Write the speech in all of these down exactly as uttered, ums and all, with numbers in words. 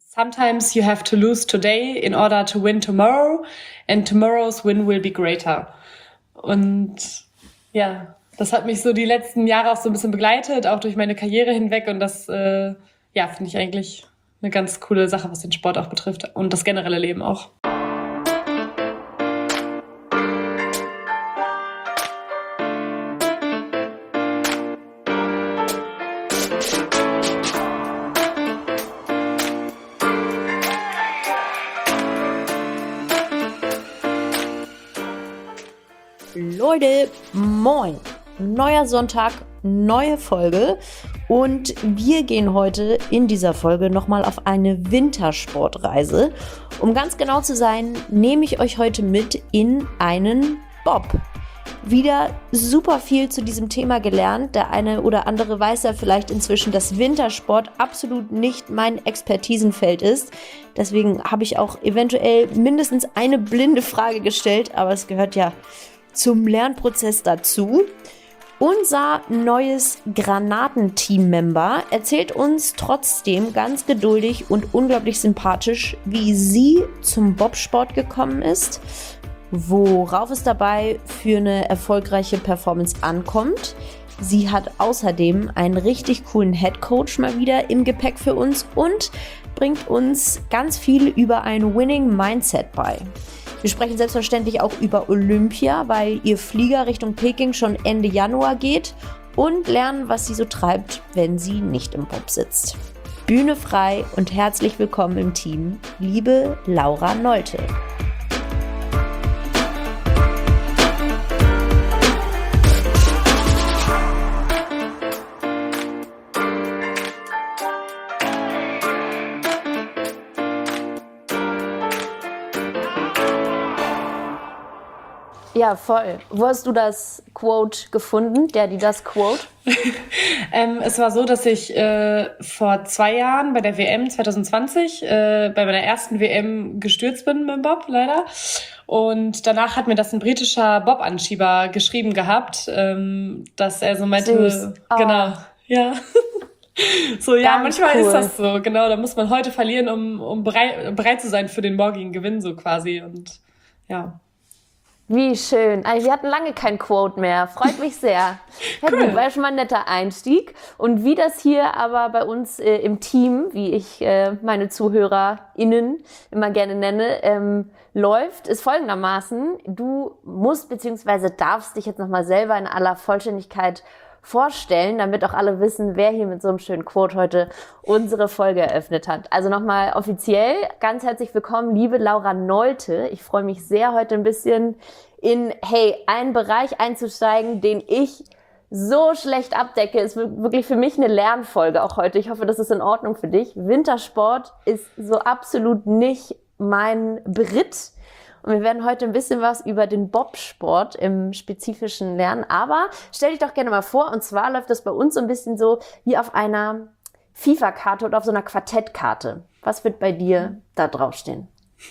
Sometimes you have to lose today in order to win tomorrow, and tomorrow's win will be greater. Und ja, das hat mich so die letzten Jahre auch so ein bisschen begleitet, auch durch meine Karriere hinweg. Und das, äh, ja, finde ich eigentlich eine ganz coole Sache, was den Sport auch betrifft und das generelle Leben auch. Leute, moin! Neuer Sonntag, neue Folge und wir gehen heute in dieser Folge nochmal auf eine Wintersportreise. Um ganz genau zu sein, nehme ich euch heute mit in einen Bob. Wieder super viel zu diesem Thema gelernt. Der eine oder andere weiß ja vielleicht inzwischen, dass Wintersport absolut nicht mein Expertisenfeld ist. Deswegen habe ich auch eventuell mindestens eine blinde Frage gestellt, aber es gehört ja zum Lernprozess dazu. Unser neues Granaten-Team-Member erzählt uns trotzdem ganz geduldig und unglaublich sympathisch, wie sie zum Bobsport gekommen ist, worauf es dabei für eine erfolgreiche Performance ankommt. Sie hat außerdem einen richtig coolen Headcoach mal wieder im Gepäck für uns und bringt uns ganz viel über ein Winning Mindset bei. Wir sprechen selbstverständlich auch über Olympia, weil ihr Flieger Richtung Peking schon Ende Januar geht und lernen, was sie so treibt, wenn sie nicht im Bob sitzt. Bühne frei und herzlich willkommen im Team, liebe Laura Nolte. Ja, voll. Wo hast du das Quote gefunden, der, die das Quote? ähm, es war so, dass ich äh, vor zwei Jahren bei der W M zwanzig zwanzig, äh, bei meiner ersten W M gestürzt bin mit dem Bob, leider. Und danach hat mir das ein britischer Bob-Anschieber geschrieben gehabt, ähm, dass er so meinte, Süß. Oh. Genau, ja. So, ja, Ganz manchmal cool. ist das so, genau, da muss man heute verlieren, um, um bereit, bereit zu sein für den morgigen Gewinn, so quasi. Und ja. Wie schön. Also wir hatten lange kein Quote mehr. Freut mich sehr. Ja, Cool. gut, war schon mal ein netter Einstieg. Und wie das hier aber bei uns äh, im Team, wie ich äh, meine ZuhörerInnen immer gerne nenne, ähm, läuft, ist folgendermaßen. Du musst bzw. darfst dich jetzt nochmal selber in aller Vollständigkeit vorstellen, damit auch alle wissen, wer hier mit so einem schönen Quote heute unsere Folge eröffnet hat. Also nochmal offiziell ganz herzlich willkommen, liebe Laura Nolte. Ich freue mich sehr, heute ein bisschen in, hey, einen Bereich einzusteigen, den ich so schlecht abdecke. Ist wirklich für mich eine Lernfolge auch heute. Ich hoffe, das ist in Ordnung für dich. Wintersport ist so absolut nicht mein Beritt. Und wir werden heute ein bisschen was über den Bobsport im Spezifischen lernen. Aber stell dich doch gerne mal vor, und zwar läuft das bei uns so ein bisschen so wie auf einer FIFA-Karte oder auf so einer Quartettkarte. Was wird bei dir da draufstehen?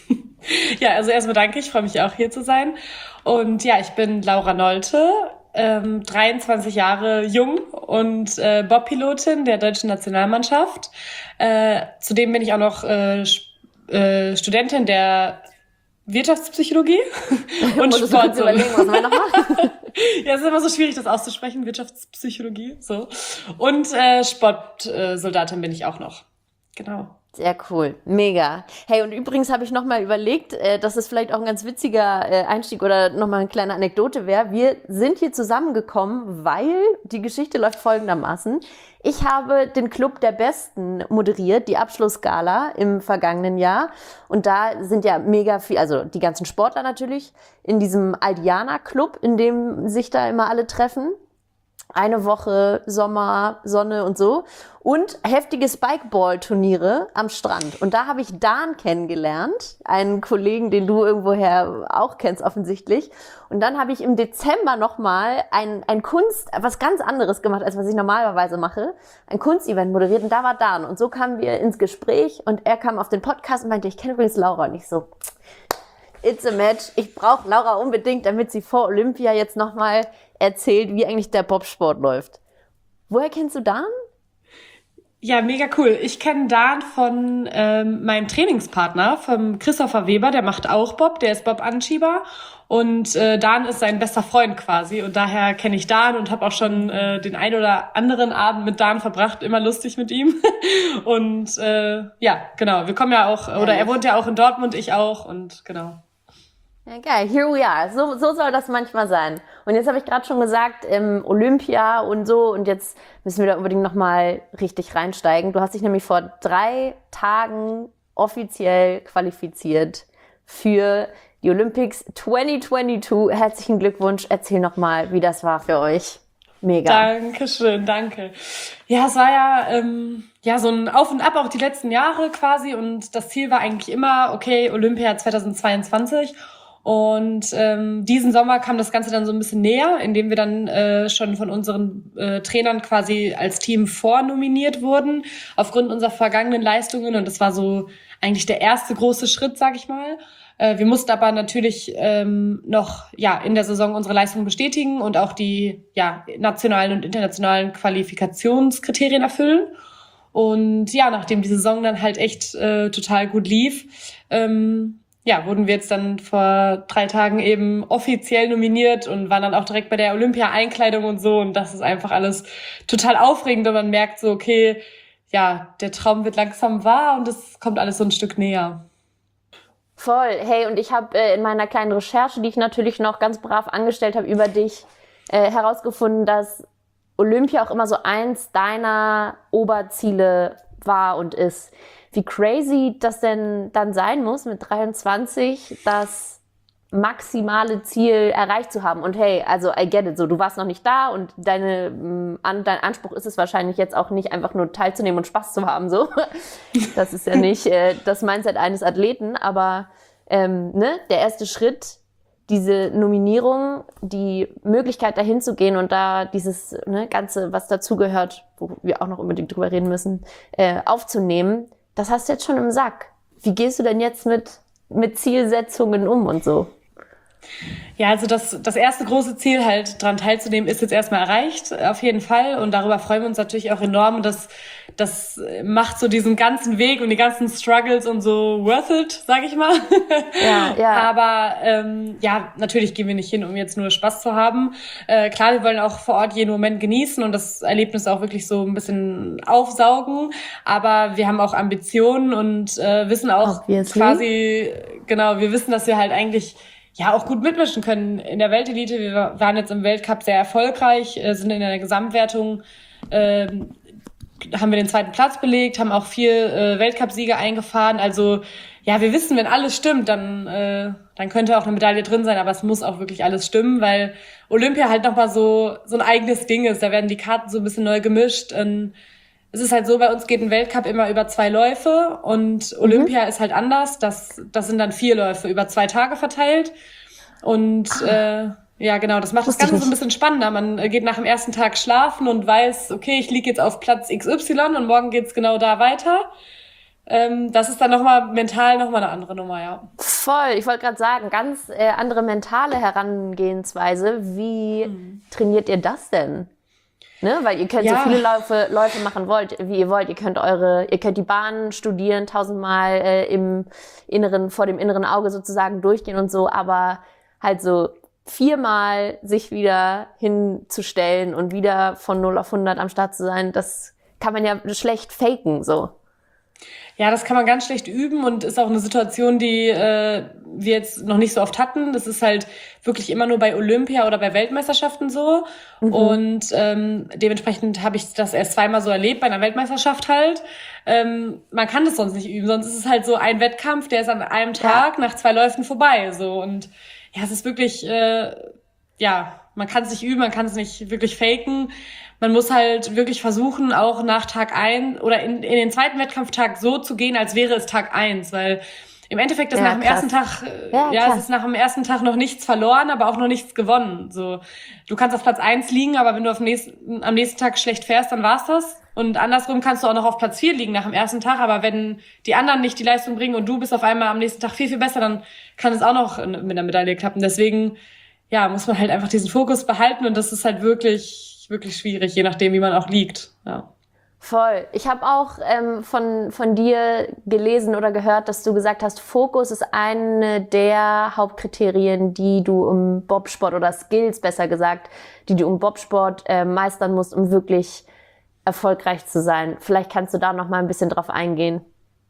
Ja, also erstmal danke, ich freue mich auch hier zu sein. Und ja, ich bin Laura Nolte, ähm, dreiundzwanzig Jahre jung und äh, Bobpilotin der deutschen Nationalmannschaft. Äh, zudem bin ich auch noch äh, äh, Studentin der Wirtschaftspsychologie und Sport. Kurz überlegen, was wir noch machen. Ja, es ist immer so schwierig, das auszusprechen, Wirtschaftspsychologie, so. Und äh, Sportsoldatin bin ich auch noch. Genau. Sehr cool, mega. Hey, und übrigens habe ich nochmal überlegt, äh, dass es vielleicht auch ein ganz witziger äh, Einstieg oder nochmal eine kleine Anekdote wäre. Wir sind hier zusammengekommen, weil die Geschichte läuft folgendermaßen. Ich habe den Club der Besten moderiert, die Abschlussgala im vergangenen Jahr. Und da sind ja mega viel, also die ganzen Sportler natürlich, in diesem Aldiana-Club, in dem sich da immer alle treffen. Eine Woche Sommer, Sonne und so. Und heftige Spikeball-Turniere am Strand. Und da habe ich Dan kennengelernt, einen Kollegen, den du irgendwoher auch kennst offensichtlich. Und dann habe ich im Dezember nochmal ein, ein Kunst, was ganz anderes gemacht, als was ich normalerweise mache. Ein Kunstevent moderiert und da war Dan. Und so kamen wir ins Gespräch und er kam auf den Podcast und meinte, ich kenne übrigens Laura. Und ich so, it's a match. Ich brauche Laura unbedingt, damit sie vor Olympia jetzt nochmal erzählt, wie eigentlich der Bobsport läuft. Woher kennst du Dan? Ja, mega cool. Ich kenne Dan von ähm, meinem Trainingspartner, vom Christopher Weber, der macht auch Bob, der ist Bob-Anschieber. Und äh, Dan ist sein bester Freund quasi. Und daher kenne ich Dan und habe auch schon äh, den ein oder anderen Abend mit Dan verbracht, immer lustig mit ihm. Und äh, ja, genau, wir kommen ja auch, oder er wohnt ja auch in Dortmund, ich auch und genau. Ja, geil, here we are. So, so soll das manchmal sein. Und jetzt habe ich gerade schon gesagt, ähm, Olympia und so, und jetzt müssen wir da unbedingt nochmal richtig reinsteigen. Du hast dich nämlich vor drei Tagen offiziell qualifiziert für die Olympics zwanzig zweiundzwanzig. Herzlichen Glückwunsch. Erzähl nochmal, wie das war für euch. Mega. Dankeschön, danke. Ja, es war ja, ähm, ja so ein Auf und Ab auch die letzten Jahre quasi, und das Ziel war eigentlich immer, okay, Olympia zweitausendzweiundzwanzig. Und ähm, diesen Sommer kam das Ganze dann so ein bisschen näher, indem wir dann äh, schon von unseren äh, Trainern quasi als Team vornominiert wurden, aufgrund unserer vergangenen Leistungen. Und das war so eigentlich der erste große Schritt, sag ich mal. Äh, wir mussten aber natürlich ähm, noch ja in der Saison unsere Leistung bestätigen und auch die ja nationalen und internationalen Qualifikationskriterien erfüllen. Und ja, nachdem die Saison dann halt echt äh, total gut lief, ähm, ja, wurden wir jetzt dann vor drei Tagen eben offiziell nominiert und waren dann auch direkt bei der Olympia-Einkleidung und so. Und das ist einfach alles total aufregend, und man merkt so, okay, ja, der Traum wird langsam wahr und es kommt alles so ein Stück näher. Voll. Hey, und ich habe äh, in meiner kleinen Recherche, die ich natürlich noch ganz brav angestellt habe über dich, äh, herausgefunden, dass Olympia auch immer so eins deiner Oberziele war und ist. Wie crazy das denn dann sein muss, mit dreiundzwanzig das maximale Ziel erreicht zu haben. Und hey, also I get it, so, du warst noch nicht da, und deine, an, dein Anspruch ist es wahrscheinlich jetzt auch nicht einfach nur teilzunehmen und Spaß zu haben, so. Das ist ja nicht äh, das Mindset eines Athleten, aber ähm, ne, der erste Schritt, diese Nominierung, die Möglichkeit dahin zu gehen und da dieses ne, Ganze, was dazugehört, wo wir auch noch unbedingt drüber reden müssen, äh, aufzunehmen, das hast du jetzt schon im Sack. Wie gehst du denn jetzt mit, mit Zielsetzungen um und so? Ja, also das, das erste große Ziel, halt dran teilzunehmen, ist jetzt erstmal erreicht, auf jeden Fall. Und darüber freuen wir uns natürlich auch enorm. Und das, das macht so diesen ganzen Weg und die ganzen Struggles und so worth it, sag ich mal. Ja, ja. Aber ähm, ja, natürlich gehen wir nicht hin, um jetzt nur Spaß zu haben. Äh, klar, wir wollen auch vor Ort jeden Moment genießen und das Erlebnis auch wirklich so ein bisschen aufsaugen. Aber wir haben auch Ambitionen und äh, wissen auch Obviously. quasi, genau, wir wissen, dass wir halt eigentlich ja auch gut mitmischen können in der Weltelite. Wir waren jetzt im Weltcup sehr erfolgreich, sind in der Gesamtwertung, äh, haben wir den zweiten Platz belegt, haben auch vier äh, Weltcup-Siege eingefahren. Also ja, wir wissen, wenn alles stimmt, dann äh, dann könnte auch eine Medaille drin sein, aber es muss auch wirklich alles stimmen, weil Olympia halt nochmal so so ein eigenes Ding ist. Da werden die Karten so ein bisschen neu gemischt. Und es ist halt so, bei uns geht ein Weltcup immer über zwei Läufe, und Olympia mhm. ist halt anders. Das, das sind dann vier Läufe über zwei Tage verteilt. Und ah. äh, ja, genau, das macht das Ganze so ein bisschen spannender. Man geht nach dem ersten Tag schlafen und weiß, okay, ich liege jetzt auf Platz X Y und morgen geht's genau da weiter. Ähm, das ist dann nochmal mental nochmal eine andere Nummer, ja. Voll, ich wollte gerade sagen, ganz äh, andere mentale Herangehensweise. Wie mhm. trainiert ihr das denn? Ne, weil ihr könnt ja. so viele Läufe, Läufe machen wollt, wie ihr wollt. Ihr könnt eure, ihr könnt die Bahn studieren, tausendmal äh, im inneren, vor dem inneren Auge sozusagen durchgehen und so, aber halt so viermal sich wieder hinzustellen und wieder von null auf hundert am Start zu sein, das kann man ja schlecht faken, so. Ja, das kann man ganz schlecht üben und ist auch eine Situation, die äh, wir jetzt noch nicht so oft hatten. Das ist halt wirklich immer nur bei Olympia oder bei Weltmeisterschaften so. Mhm. Und ähm, dementsprechend habe ich das erst zweimal so erlebt, bei einer Weltmeisterschaft halt. Ähm, man kann das sonst nicht üben, sonst ist es halt so ein Wettkampf, der ist an einem Tag ja. nach zwei Läufen vorbei. So. Und ja, es ist wirklich, äh, ja, man kann es nicht üben, man kann es nicht wirklich faken. Man muss halt wirklich versuchen, auch nach Tag eins oder in, in den zweiten Wettkampftag so zu gehen, als wäre es Tag eins, weil im Endeffekt ist ja, nach dem krass. ersten Tag, ja, ja es ist nach dem ersten Tag noch nichts verloren, aber auch noch nichts gewonnen. So, du kannst auf Platz eins liegen, aber wenn du auf nächsten, am nächsten Tag schlecht fährst, dann war's das. Und andersrum kannst du auch noch auf Platz vier liegen nach dem ersten Tag, aber wenn die anderen nicht die Leistung bringen und du bist auf einmal am nächsten Tag viel, viel besser, dann kann es auch noch mit einer Medaille klappen. Deswegen, ja, muss man halt einfach diesen Fokus behalten, und das ist halt wirklich wirklich schwierig, je nachdem, wie man auch liegt. Ja. Voll. Ich habe auch ähm, von, von dir gelesen oder gehört, dass du gesagt hast, Fokus ist eine der Hauptkriterien, die du im Bobsport oder Skills besser gesagt, die du im Bobsport äh, meistern musst, um wirklich erfolgreich zu sein. Vielleicht kannst du da noch mal ein bisschen drauf eingehen.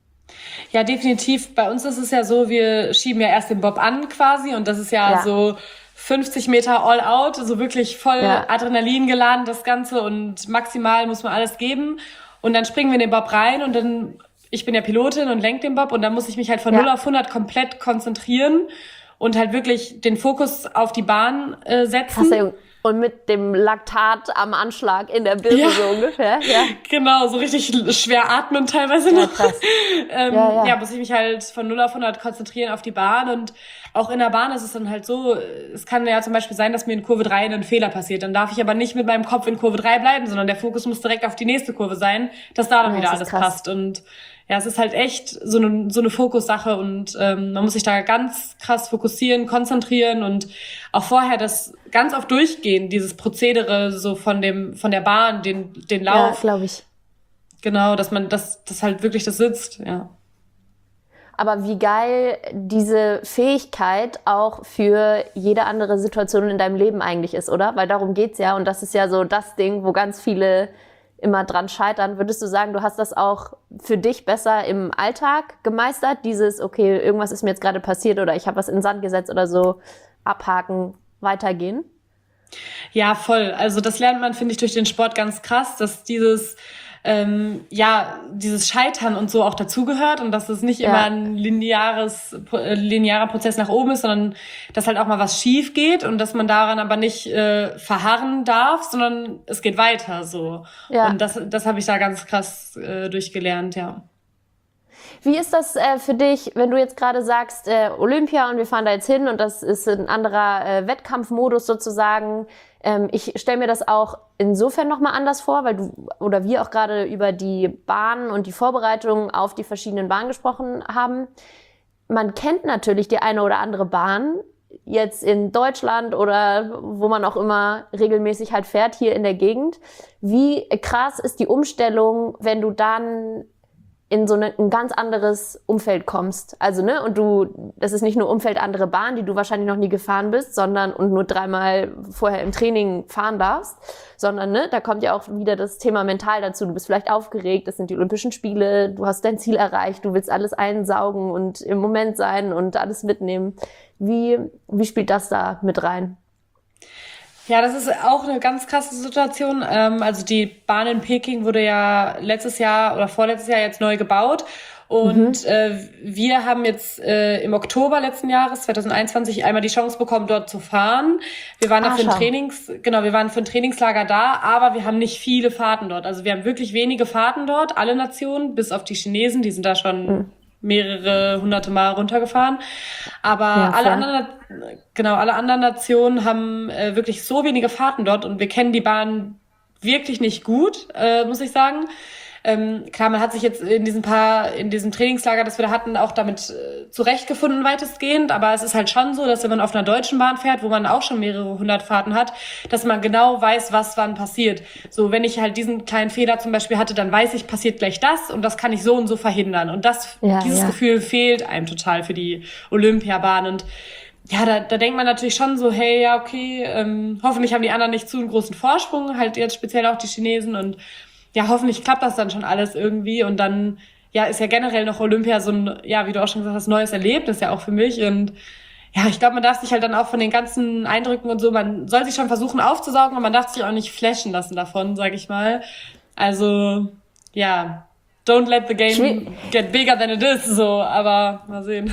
Ja, definitiv. Bei uns ist es ja so, wir schieben ja erst den Bob an quasi und das ist ja, ja. so fünfzig Meter all out, so wirklich voll ja. Adrenalin geladen das Ganze und maximal muss man alles geben und dann springen wir in den Bob rein und dann, ich bin ja Pilotin und lenke den Bob und dann muss ich mich halt von ja. null auf hundert komplett konzentrieren und halt wirklich den Fokus auf die Bahn äh, setzen. Und mit dem Laktat am Anschlag in der Birne ja. so ungefähr. Ja. Genau, so richtig schwer atmen teilweise noch. Ja, krass. ähm, ja, ja. ja, muss ich mich halt von null auf hundert konzentrieren auf die Bahn. Und auch in der Bahn ist es dann halt so, es kann ja zum Beispiel sein, dass mir in Kurve drei ein Fehler passiert. Dann darf ich aber nicht mit meinem Kopf in Kurve drei bleiben, sondern der Fokus muss direkt auf die nächste Kurve sein, dass da dann ja, wieder alles krass. passt. Und ja, es ist halt echt so eine, so eine Fokussache und ähm, man muss sich da ganz krass fokussieren, konzentrieren und auch vorher das ganz oft durchgehen, dieses Prozedere so von dem von der Bahn, den den Lauf. Ja, glaube ich. Genau, dass man das das halt wirklich das sitzt, ja. Aber wie geil diese Fähigkeit auch für jede andere Situation in deinem Leben eigentlich ist, oder? Weil darum geht's ja und das ist ja so das Ding, wo ganz viele immer dran scheitern. Würdest du sagen, du hast das auch für dich besser im Alltag gemeistert? Dieses, okay, irgendwas ist mir jetzt gerade passiert oder ich habe was in den Sand gesetzt oder so, abhaken, weitergehen? Ja, voll. Also das lernt man, finde ich, durch den Sport ganz krass, dass dieses ähm, ja, dieses Scheitern und so auch dazugehört und dass es nicht ja. immer ein lineares, äh, linearer Prozess nach oben ist, sondern dass halt auch mal was schief geht und dass man daran aber nicht äh, verharren darf, sondern es geht weiter so. Ja. Und das, das habe ich da ganz krass äh, durchgelernt, ja. Wie ist das äh, für dich, wenn du jetzt gerade sagst, äh, Olympia und wir fahren da jetzt hin und das ist ein anderer äh, Wettkampfmodus sozusagen. Ähm, ich stelle mir das auch insofern nochmal anders vor, weil du oder wir auch gerade über die Bahnen und die Vorbereitungen auf die verschiedenen Bahnen gesprochen haben. Man kennt natürlich die eine oder andere Bahn jetzt in Deutschland oder wo man auch immer regelmäßig halt fährt hier in der Gegend. Wie krass ist die Umstellung, wenn du dann in so eine, ein ganz anderes Umfeld kommst. Also, ne, und du, das ist nicht nur Umfeld andere Bahn, die du wahrscheinlich noch nie gefahren bist, sondern und nur dreimal vorher im Training fahren darfst, sondern, ne, da kommt ja auch wieder das Thema mental dazu. Du bist vielleicht aufgeregt, das sind die Olympischen Spiele, du hast dein Ziel erreicht, du willst alles einsaugen und im Moment sein und alles mitnehmen. Wie, wie spielt das da mit rein? Ja, das ist auch eine ganz krasse Situation. Ähm, also die Bahn in Peking wurde ja letztes Jahr oder vorletztes Jahr jetzt neu gebaut. Und mhm. äh, wir haben jetzt äh, im Oktober letzten Jahres, zwanzig einundzwanzig, einmal die Chance bekommen, dort zu fahren. Wir waren da für ein Trainings, genau, wir waren für ein Trainingslager da, aber wir haben nicht viele Fahrten dort. Also wir haben wirklich wenige Fahrten dort, alle Nationen, bis auf die Chinesen, die sind da schon mhm. mehrere hunderte Mal runtergefahren. Aber ja, alle anderen, genau, alle anderen Nationen haben äh, wirklich so wenige Fahrten dort und wir kennen die Bahn wirklich nicht gut, äh, muss ich sagen. Ähm, klar, man hat sich jetzt in diesen paar, in diesem Trainingslager, das wir da hatten, auch damit äh, zurechtgefunden, weitestgehend. Aber es ist halt schon so, dass wenn man auf einer deutschen Bahn fährt, wo man auch schon mehrere hundert Fahrten hat, dass man genau weiß, was wann passiert. So, wenn ich halt diesen kleinen Fehler zum Beispiel hatte, dann weiß ich, passiert gleich das und das kann ich so und so verhindern. Und das, ja, dieses ja. Gefühl fehlt einem total für die Olympiabahn. Und ja, da, da denkt man natürlich schon so, hey, ja, okay, ähm, hoffentlich haben die anderen nicht zu einen großen Vorsprung, halt jetzt speziell auch die Chinesen und ja, hoffentlich klappt das dann schon alles irgendwie und dann, ja, ist ja generell noch Olympia so ein, ja, wie du auch schon gesagt hast, neues Erlebnis ja auch für mich und ja, ich glaube, man darf sich halt dann auch von den ganzen Eindrücken und so, man soll sich schon versuchen aufzusaugen, aber man darf sich auch nicht flashen lassen davon, sag ich mal. Also, ja, don't let the game Schwie- get bigger than it is, so, aber mal sehen.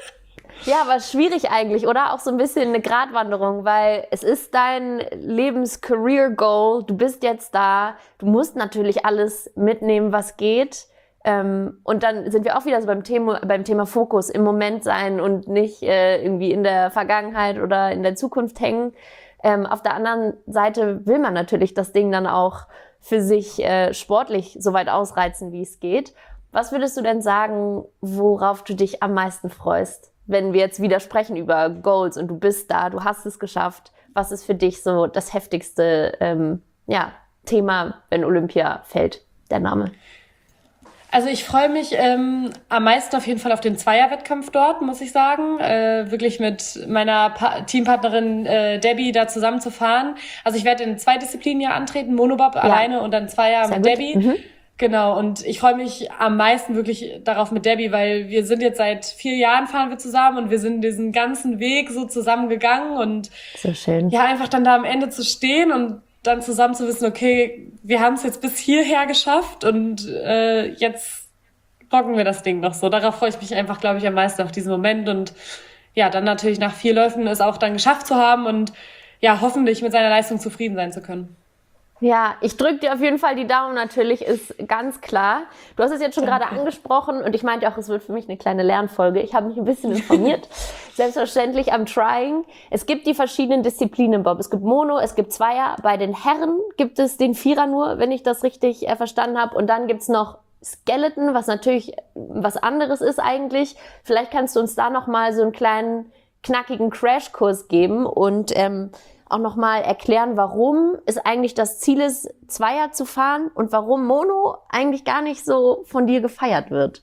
Ja, aber schwierig eigentlich, oder? Auch so ein bisschen eine Gratwanderung, weil es ist dein Lebens-Career-Goal. Du bist jetzt da. Du musst natürlich alles mitnehmen, was geht. Ähm, und dann sind wir auch wieder so beim Thema, beim Thema Fokus, im Moment sein und nicht äh, irgendwie in der Vergangenheit oder in der Zukunft hängen. Ähm, auf der anderen Seite will man natürlich das Ding dann auch für sich äh, sportlich so weit ausreizen, wie es geht. Was würdest du denn sagen, worauf du dich am meisten freust? Wenn wir jetzt wieder sprechen über Goals und du bist da, du hast es geschafft, was ist für dich so das heftigste ähm, ja, Thema, wenn Olympia fällt, der Name? Also ich freue mich ähm, am meisten auf jeden Fall auf den Zweier-Wettkampf dort, muss ich sagen. Äh, wirklich mit meiner pa- Teampartnerin äh, Debbie da zusammen zu fahren. Also ich werde in zwei Disziplinen ja antreten, Monobob ja. alleine und dann Zweier Sehr mit gut. Debbie. Mhm. Genau, und ich freue mich am meisten wirklich darauf mit Debbie, weil wir sind jetzt seit vier Jahren fahren wir zusammen und wir sind diesen ganzen Weg so zusammen gegangen und so schön. Ja, einfach dann da am Ende zu stehen und dann zusammen zu wissen, okay, wir haben es jetzt bis hierher geschafft und äh, jetzt rocken wir das Ding noch so. Darauf freue ich mich einfach, glaube ich, am meisten auf diesen Moment und ja, dann natürlich nach vier Läufen es auch dann geschafft zu haben und ja, hoffentlich mit seiner Leistung zufrieden sein zu können. Ja, ich drücke dir auf jeden Fall die Daumen, natürlich, ist ganz klar. Du hast es jetzt schon Danke. gerade angesprochen und ich meinte auch, es wird für mich eine kleine Lernfolge. Ich habe mich ein bisschen informiert. Selbstverständlich am Trying. Es gibt die verschiedenen Disziplinen im Bob. Es gibt Mono, es gibt Zweier. Bei den Herren gibt es den Vierer nur, wenn ich das richtig äh, verstanden habe. Und dann gibt's noch Skeleton, was natürlich was anderes ist eigentlich. Vielleicht kannst du uns da nochmal so einen kleinen, knackigen Crashkurs geben und ähm, auch nochmal erklären, warum es eigentlich das Ziel ist, Zweier zu fahren und warum Mono eigentlich gar nicht so von dir gefeiert wird.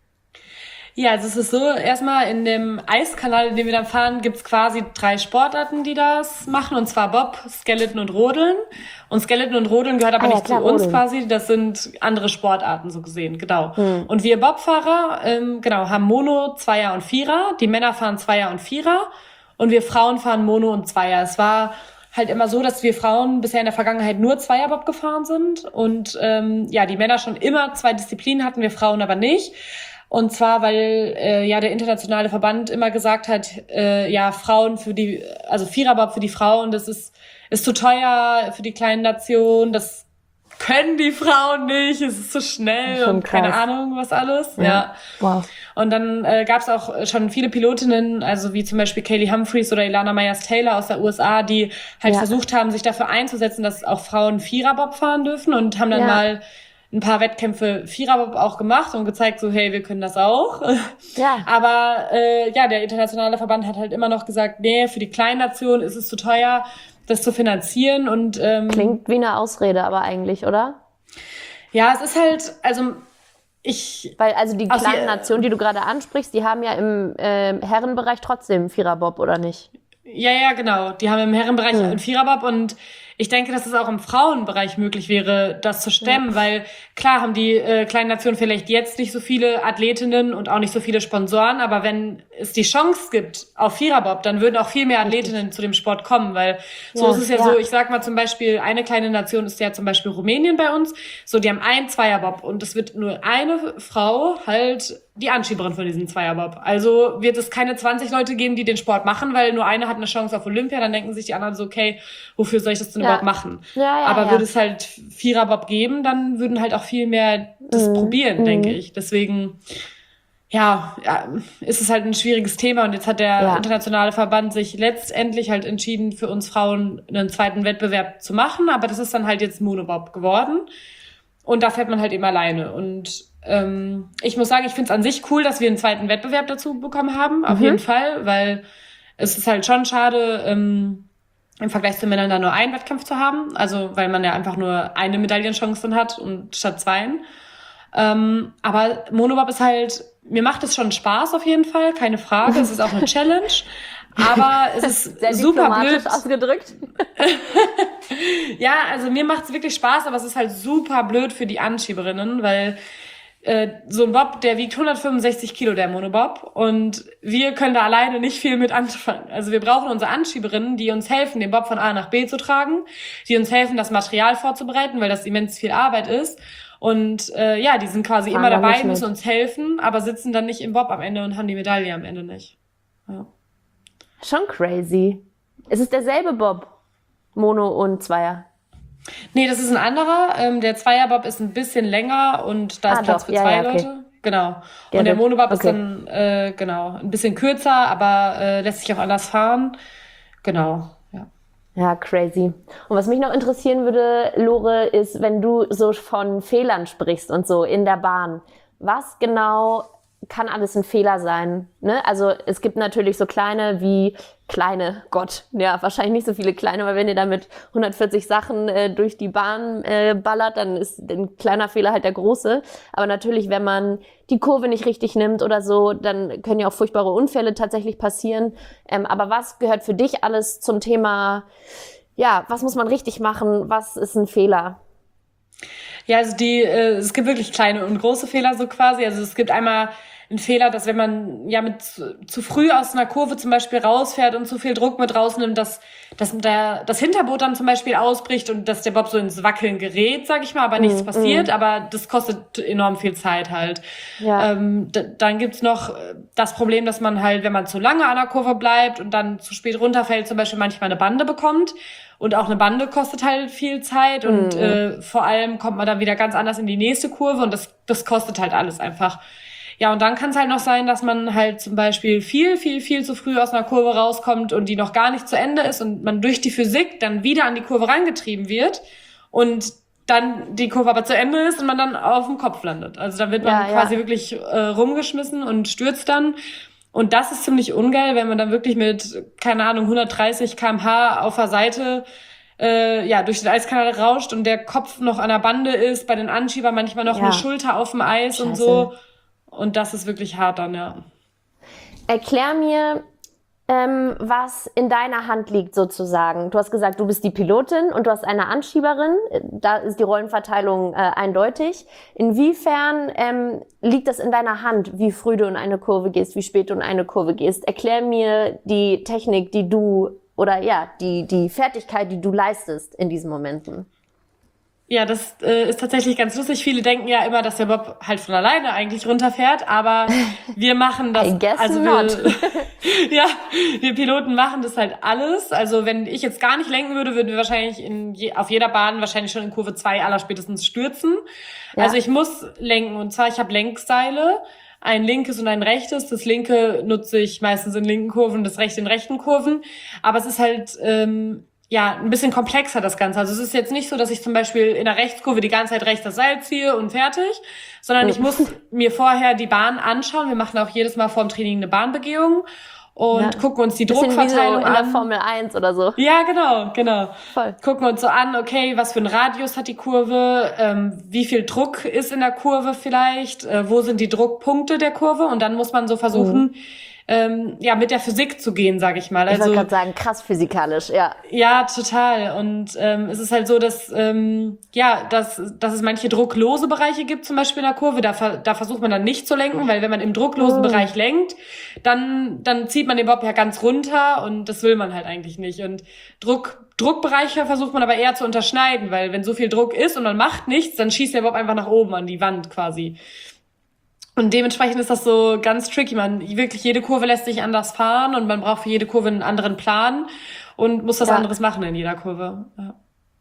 Ja, also es ist so, erstmal in dem Eiskanal, in dem wir dann fahren, gibt's quasi drei Sportarten, die das machen, und zwar Bob, Skeleton und Rodeln. Und Skeleton und Rodeln gehört aber ah, nicht ja, klar, zu uns Rodeln. quasi, das sind andere Sportarten so gesehen, genau. Hm. Und wir Bobfahrer, ähm, genau, haben Mono, Zweier und Vierer. Die Männer fahren Zweier und Vierer und wir Frauen fahren Mono und Zweier. Es war halt immer so, dass wir Frauen bisher in der Vergangenheit nur Zweierbob gefahren sind und ähm, ja, die Männer schon immer zwei Disziplinen hatten, wir Frauen aber nicht. Und zwar, weil äh, ja der internationale Verband immer gesagt hat, äh, ja, Frauen für die, also Viererbob für die Frauen, das ist ist zu teuer für die kleinen Nationen, das können die Frauen nicht, es ist zu schnell und krass. Keine Ahnung, was alles. Ja. ja. Wow. Und dann äh, gab es auch schon viele Pilotinnen, also wie zum Beispiel Kaylee Humphreys oder Ilana Myers-Taylor aus der U S A, die halt ja. versucht haben, sich dafür einzusetzen, dass auch Frauen Viererbob fahren dürfen und haben dann ja. mal ein paar Wettkämpfe Viererbob auch gemacht und gezeigt, so hey, wir können das auch. Ja. Aber äh, ja, der internationale Verband hat halt immer noch gesagt, nee, für die kleinen Nationen ist es zu teuer, das zu finanzieren. Und ähm, klingt wie eine Ausrede, aber eigentlich, oder? Ja, es ist halt, also ich... Weil also die kleinen Nationen, die du gerade ansprichst, die haben ja im äh, Herrenbereich trotzdem Viererbob, oder nicht? Ja, ja, genau. Die haben im Herrenbereich hm. einen Viererbob und ich denke, dass es auch im Frauenbereich möglich wäre, das zu stemmen, ja. weil klar haben die äh, kleinen Nationen vielleicht jetzt nicht so viele Athletinnen und auch nicht so viele Sponsoren, aber wenn es die Chance gibt auf Viererbob, dann würden auch viel mehr Athletinnen Richtig. zu dem Sport kommen, weil so ja, ist es ja, ja so, ich sag mal zum Beispiel, eine kleine Nation ist ja zum Beispiel Rumänien bei uns, so die haben einen Zweierbob und es wird nur eine Frau halt die Anschieberin von diesem Zweierbob. Also wird es keine zwanzig Leute geben, die den Sport machen, weil nur eine hat eine Chance auf Olympia, dann denken sich die anderen so, okay, wofür soll ich das denn ja. überhaupt machen? Ja, ja, Aber ja. würde es halt Viererbob geben, dann würden halt auch viel mehr das mhm. probieren, mhm. denke ich. Deswegen, ja, ja, ist es halt ein schwieriges Thema und jetzt hat der ja. internationale Verband sich letztendlich halt entschieden, für uns Frauen einen zweiten Wettbewerb zu machen, aber das ist dann halt jetzt Monobob geworden und da fährt man halt eben alleine und ähm, ich muss sagen, ich finde es an sich cool, dass wir einen zweiten Wettbewerb dazu bekommen haben, auf mhm. jeden Fall, weil es ist halt schon schade, ähm, im Vergleich zu Männern da nur einen Wettkampf zu haben, also weil man ja einfach nur eine Medaillenchance dann hat und statt zweien. Ähm, aber Monobob ist halt, mir macht es schon Spaß auf jeden Fall, keine Frage, es ist auch eine Challenge, aber es ist Sehr super blöd. ausgedrückt. Ja, also mir macht es wirklich Spaß, aber es ist halt super blöd für die Anschieberinnen, weil äh, so ein Bob, der wiegt hundertfünfundsechzig Kilo, der Monobob, und wir können da alleine nicht viel mit anfangen. Also wir brauchen unsere Anschieberinnen, die uns helfen, den Bob von A nach B zu tragen, die uns helfen, das Material vorzubereiten, weil das immens viel Arbeit ist. Und äh, ja, die sind quasi Fahren immer dabei, müssen uns helfen, aber sitzen dann nicht im Bob am Ende und haben die Medaille am Ende nicht. Ja. Schon crazy. Es ist derselbe Bob, Mono und Zweier. Nee, das ist ein anderer. Ähm, der Zweierbob ist ein bisschen länger und da ist ah, Platz doch. für ja, zwei ja, okay. Leute. Genau. Ja, und der Monobob okay. ist dann äh, genau ein bisschen kürzer, aber äh, lässt sich auch anders fahren. Genau. Ja. Ja, crazy. Und was mich noch interessieren würde, Lore, ist, wenn du so von Fehlern sprichst und so in der Bahn. Was genau kann alles ein Fehler sein. Ne? Also es gibt natürlich so kleine wie kleine, Gott, ja, wahrscheinlich nicht so viele kleine, weil wenn ihr da mit hundertvierzig Sachen äh, durch die Bahn äh, ballert, dann ist ein kleiner Fehler halt der große. Aber natürlich, wenn man die Kurve nicht richtig nimmt oder so, dann können ja auch furchtbare Unfälle tatsächlich passieren. Ähm, aber was gehört für dich alles zum Thema, ja, was muss man richtig machen, was ist ein Fehler? Ja, also die, äh, es gibt wirklich kleine und große Fehler so quasi. Also es gibt einmal einen Fehler, dass wenn man ja mit zu, zu früh aus einer Kurve zum Beispiel rausfährt und zu viel Druck mit rausnimmt, dass, dass der, das Hinterboot dann zum Beispiel ausbricht und dass der Bob so ins Wackeln gerät, sag ich mal, aber nichts mm, passiert, mm. aber das kostet enorm viel Zeit halt. Ja. Ähm, d- dann gibt's noch das Problem, dass man halt, wenn man zu lange an der Kurve bleibt und dann zu spät runterfällt, zum Beispiel manchmal eine Bande bekommt. Und auch eine Bande kostet halt viel Zeit und mm. äh, vor allem kommt man dann wieder ganz anders in die nächste Kurve und das, das kostet halt alles einfach. Ja, und dann kann es halt noch sein, dass man halt zum Beispiel viel, viel, viel zu früh aus einer Kurve rauskommt und die noch gar nicht zu Ende ist und man durch die Physik dann wieder an die Kurve reingetrieben wird und dann die Kurve aber zu Ende ist und man dann auf dem Kopf landet. Also da wird man ja, quasi ja. wirklich äh, rumgeschmissen und stürzt dann. Und das ist ziemlich ungeil, wenn man dann wirklich mit, keine Ahnung, hundertdreißig Kilometer pro Stunde auf der Seite äh, ja durch den Eiskanal rauscht und der Kopf noch an der Bande ist, bei den Anschiebern manchmal noch ja. eine Schulter auf dem Eis Scheiße. Und so. Und das ist wirklich hart dann, ja. Erklär mir, ähm, was in deiner Hand liegt sozusagen. Du hast gesagt, du bist die Pilotin und du hast eine Anschieberin. Da ist die Rollenverteilung äh, eindeutig. Inwiefern ähm, liegt das in deiner Hand, wie früh du in eine Kurve gehst, wie spät du in eine Kurve gehst? Erklär mir die Technik, die du, oder ja, die, die Fertigkeit, die du leistest in diesen Momenten. Ja, das äh, ist tatsächlich ganz lustig. Viele denken ja immer, dass der Bob halt von alleine eigentlich runterfährt, aber wir machen das. I guess also not. Wir, ja, wir Piloten machen das halt alles. Also wenn ich jetzt gar nicht lenken würde, würden wir wahrscheinlich in je, auf jeder Bahn wahrscheinlich schon in Kurve zwei allerspätestens stürzen. Ja. Also ich muss lenken und zwar ich habe Lenkseile, ein linkes und ein rechtes. Das linke nutze ich meistens in linken Kurven, das rechte in rechten Kurven. Aber es ist halt ähm, ja, ein bisschen komplexer das Ganze. Also es ist jetzt nicht so, dass ich zum Beispiel in der Rechtskurve die ganze Zeit rechts das Seil ziehe und fertig, sondern ich muss mir vorher die Bahn anschauen. Wir machen auch jedes Mal vor dem Training eine Bahnbegehung und ja. gucken uns die Druckverteilung wie so in der Formel eins oder so. Ja, genau, genau. Voll. Gucken uns so an, okay, was für einen Radius hat die Kurve, ähm, wie viel Druck ist in der Kurve vielleicht, äh, wo sind die Druckpunkte der Kurve und dann muss man so versuchen, mhm. Ähm, ja, mit der Physik zu gehen, sage ich mal. Also, ich wollte gerade sagen, krass krass physikalisch, ja. Ja, total. Und ähm, es ist halt so, dass ähm, ja, dass dass es manche drucklose Bereiche gibt, zum Beispiel in der Kurve. Da, da versucht man dann nicht zu lenken, weil wenn man im drucklosen oh. Bereich lenkt, dann dann zieht man den Bob ja ganz runter und das will man halt eigentlich nicht. Und Druck Druckbereiche versucht man aber eher zu unterschneiden, weil wenn so viel Druck ist und man macht nichts, dann schießt der Bob einfach nach oben an die Wand quasi. Und dementsprechend ist das so ganz tricky. Man wirklich jede Kurve lässt sich anders fahren und man braucht für jede Kurve einen anderen Plan und muss was ja. anderes machen in jeder Kurve. Ja,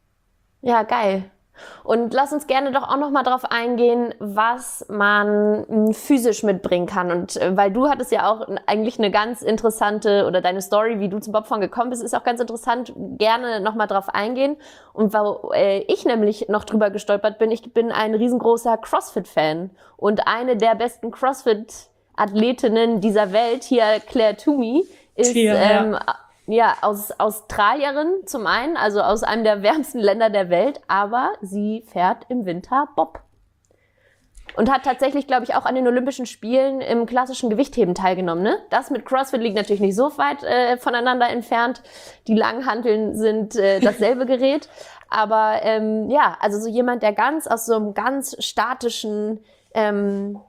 ja geil. Und lass uns gerne doch auch noch mal drauf eingehen, was man physisch mitbringen kann. Und äh, weil du hattest ja auch eigentlich eine ganz interessante, oder deine Story, wie du zum Bobfahren gekommen bist, ist auch ganz interessant. Gerne noch mal drauf eingehen. Und wo äh, ich nämlich noch drüber gestolpert bin, ich bin ein riesengroßer CrossFit-Fan. Und eine der besten CrossFit-Athletinnen dieser Welt, hier Claire Toomey, ist... Hier, ähm, ja. Ja, aus Australierin zum einen, also aus einem der wärmsten Länder der Welt, aber sie fährt im Winter Bob. Und hat tatsächlich, glaube ich, auch an den Olympischen Spielen im klassischen Gewichtheben teilgenommen. Ne? Das mit CrossFit liegt natürlich nicht so weit äh, voneinander entfernt. Die Langhanteln sind äh, dasselbe Gerät. Aber ähm, ja, also so jemand, der ganz aus so einem ganz statischen... Ähm,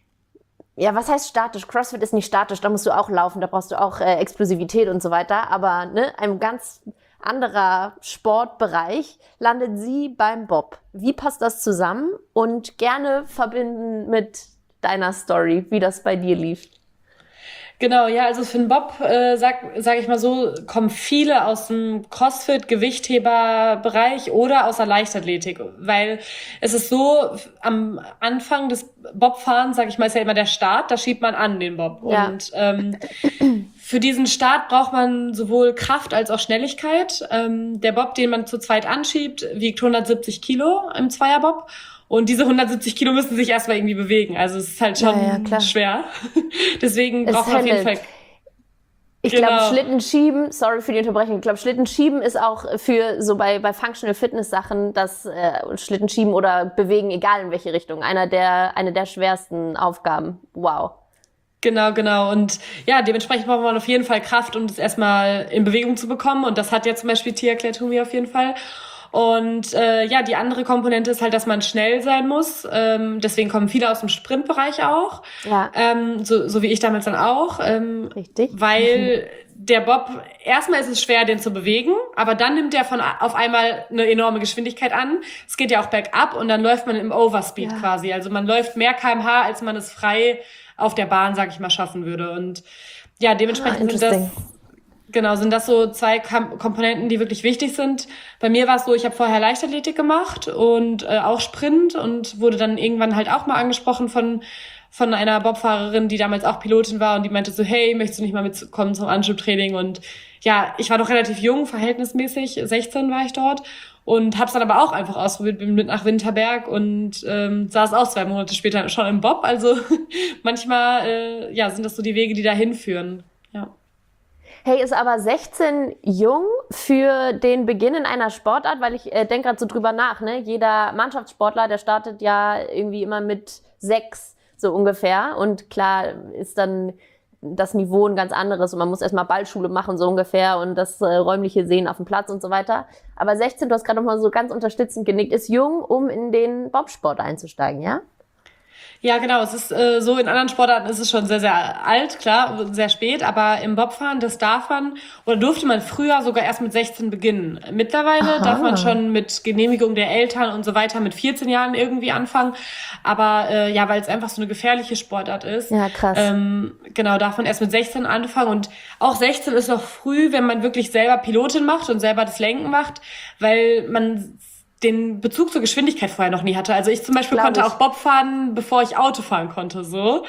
Ja, was heißt statisch? CrossFit ist nicht statisch, da musst du auch laufen, da brauchst du auch äh, Explosivität und so weiter. Aber ne, ein ganz anderer Sportbereich landet sie beim Bob. Wie passt das zusammen? Und gerne verbinden mit deiner Story, wie das bei dir lief. Genau, ja, also für den Bob, äh, sag, sag ich mal so, kommen viele aus dem CrossFit, Gewichtheberbereich oder aus der Leichtathletik, weil es ist so, am Anfang des Bobfahrens, sag ich mal, ist ja immer der Start, da schiebt man an den Bob. Ja. Und ähm, für diesen Start braucht man sowohl Kraft als auch Schnelligkeit. Ähm, der Bob, den man zu zweit anschiebt, wiegt hundertsiebzig Kilo im Zweierbob. Und diese hundertsiebzig Kilo müssen sich erstmal irgendwie bewegen. Also es ist halt schon ja, ja, schwer. Deswegen es braucht man auf jeden Fall... Ich genau. glaube, Schlittenschieben, sorry für die Unterbrechung, ich glaube, Schlittenschieben ist auch für so bei, bei Functional Fitness Sachen, das äh, Schlittenschieben oder Bewegen, egal in welche Richtung, einer der, eine der schwersten Aufgaben. Wow. Genau, genau. Und ja, dementsprechend braucht man auf jeden Fall Kraft, um das erstmal in Bewegung zu bekommen. Und das hat ja zum Beispiel Tia-Clair Toomey auf jeden Fall. Und äh, ja, die andere Komponente ist halt, dass man schnell sein muss. Ähm, deswegen kommen viele aus dem Sprintbereich auch. Ja. Ähm, so, so wie ich damals dann auch. Ähm, Richtig. Weil der Bob, erstmal ist es schwer, den zu bewegen, aber dann nimmt der von auf einmal eine enorme Geschwindigkeit an. Es geht ja auch bergab und dann läuft man im Overspeed Ja. quasi. Also man läuft mehr Kilometer pro Stunde, als man es frei auf der Bahn, sag ich mal, schaffen würde. Und ja, dementsprechend Ah, sind das Genau, sind das so zwei Kam- Komponenten, die wirklich wichtig sind. Bei mir war es so, ich habe vorher Leichtathletik gemacht und äh, auch Sprint und wurde dann irgendwann halt auch mal angesprochen von von einer Bobfahrerin, die damals auch Pilotin war und die meinte so, hey, möchtest du nicht mal mitkommen zum Anschubtraining? Und ja, ich war noch relativ jung, verhältnismäßig, sechzehn war ich dort und habe es dann aber auch einfach ausprobiert, bin mit nach Winterberg und ähm, saß auch zwei Monate später schon im Bob. Also manchmal äh, ja, sind das so die Wege, die da hinführen. Ja. Hey, ist aber sechzehn jung für den Beginn in einer Sportart? Weil ich äh, denke gerade so drüber nach, ne? Jeder Mannschaftssportler, der startet ja irgendwie immer mit sechs, so ungefähr. Und klar ist dann das Niveau ein ganz anderes und man muss erstmal Ballschule machen, so ungefähr, und das äh, räumliche Sehen auf dem Platz und so weiter. Aber sechzehn, du hast gerade noch mal so ganz unterstützend genickt, ist jung, um in den Bobsport einzusteigen, ja? Ja, genau. Es ist äh, so, in anderen Sportarten ist es schon sehr, sehr alt, klar, sehr spät, aber im Bobfahren, das darf man oder durfte man früher sogar erst mit sechzehn beginnen. Mittlerweile Aha. darf man schon mit Genehmigung der Eltern und so weiter mit vierzehn Jahren irgendwie anfangen. Aber äh, ja, weil es einfach so eine gefährliche Sportart ist, Ja, krass. ähm, genau, darf man erst mit sechzehn anfangen. Und auch sechzehn ist noch früh, wenn man wirklich selber Pilotin macht und selber das Lenken macht, weil man den Bezug zur Geschwindigkeit vorher noch nie hatte. Also ich zum Beispiel Glaub konnte ich. auch Bob fahren, bevor ich Auto fahren konnte, so.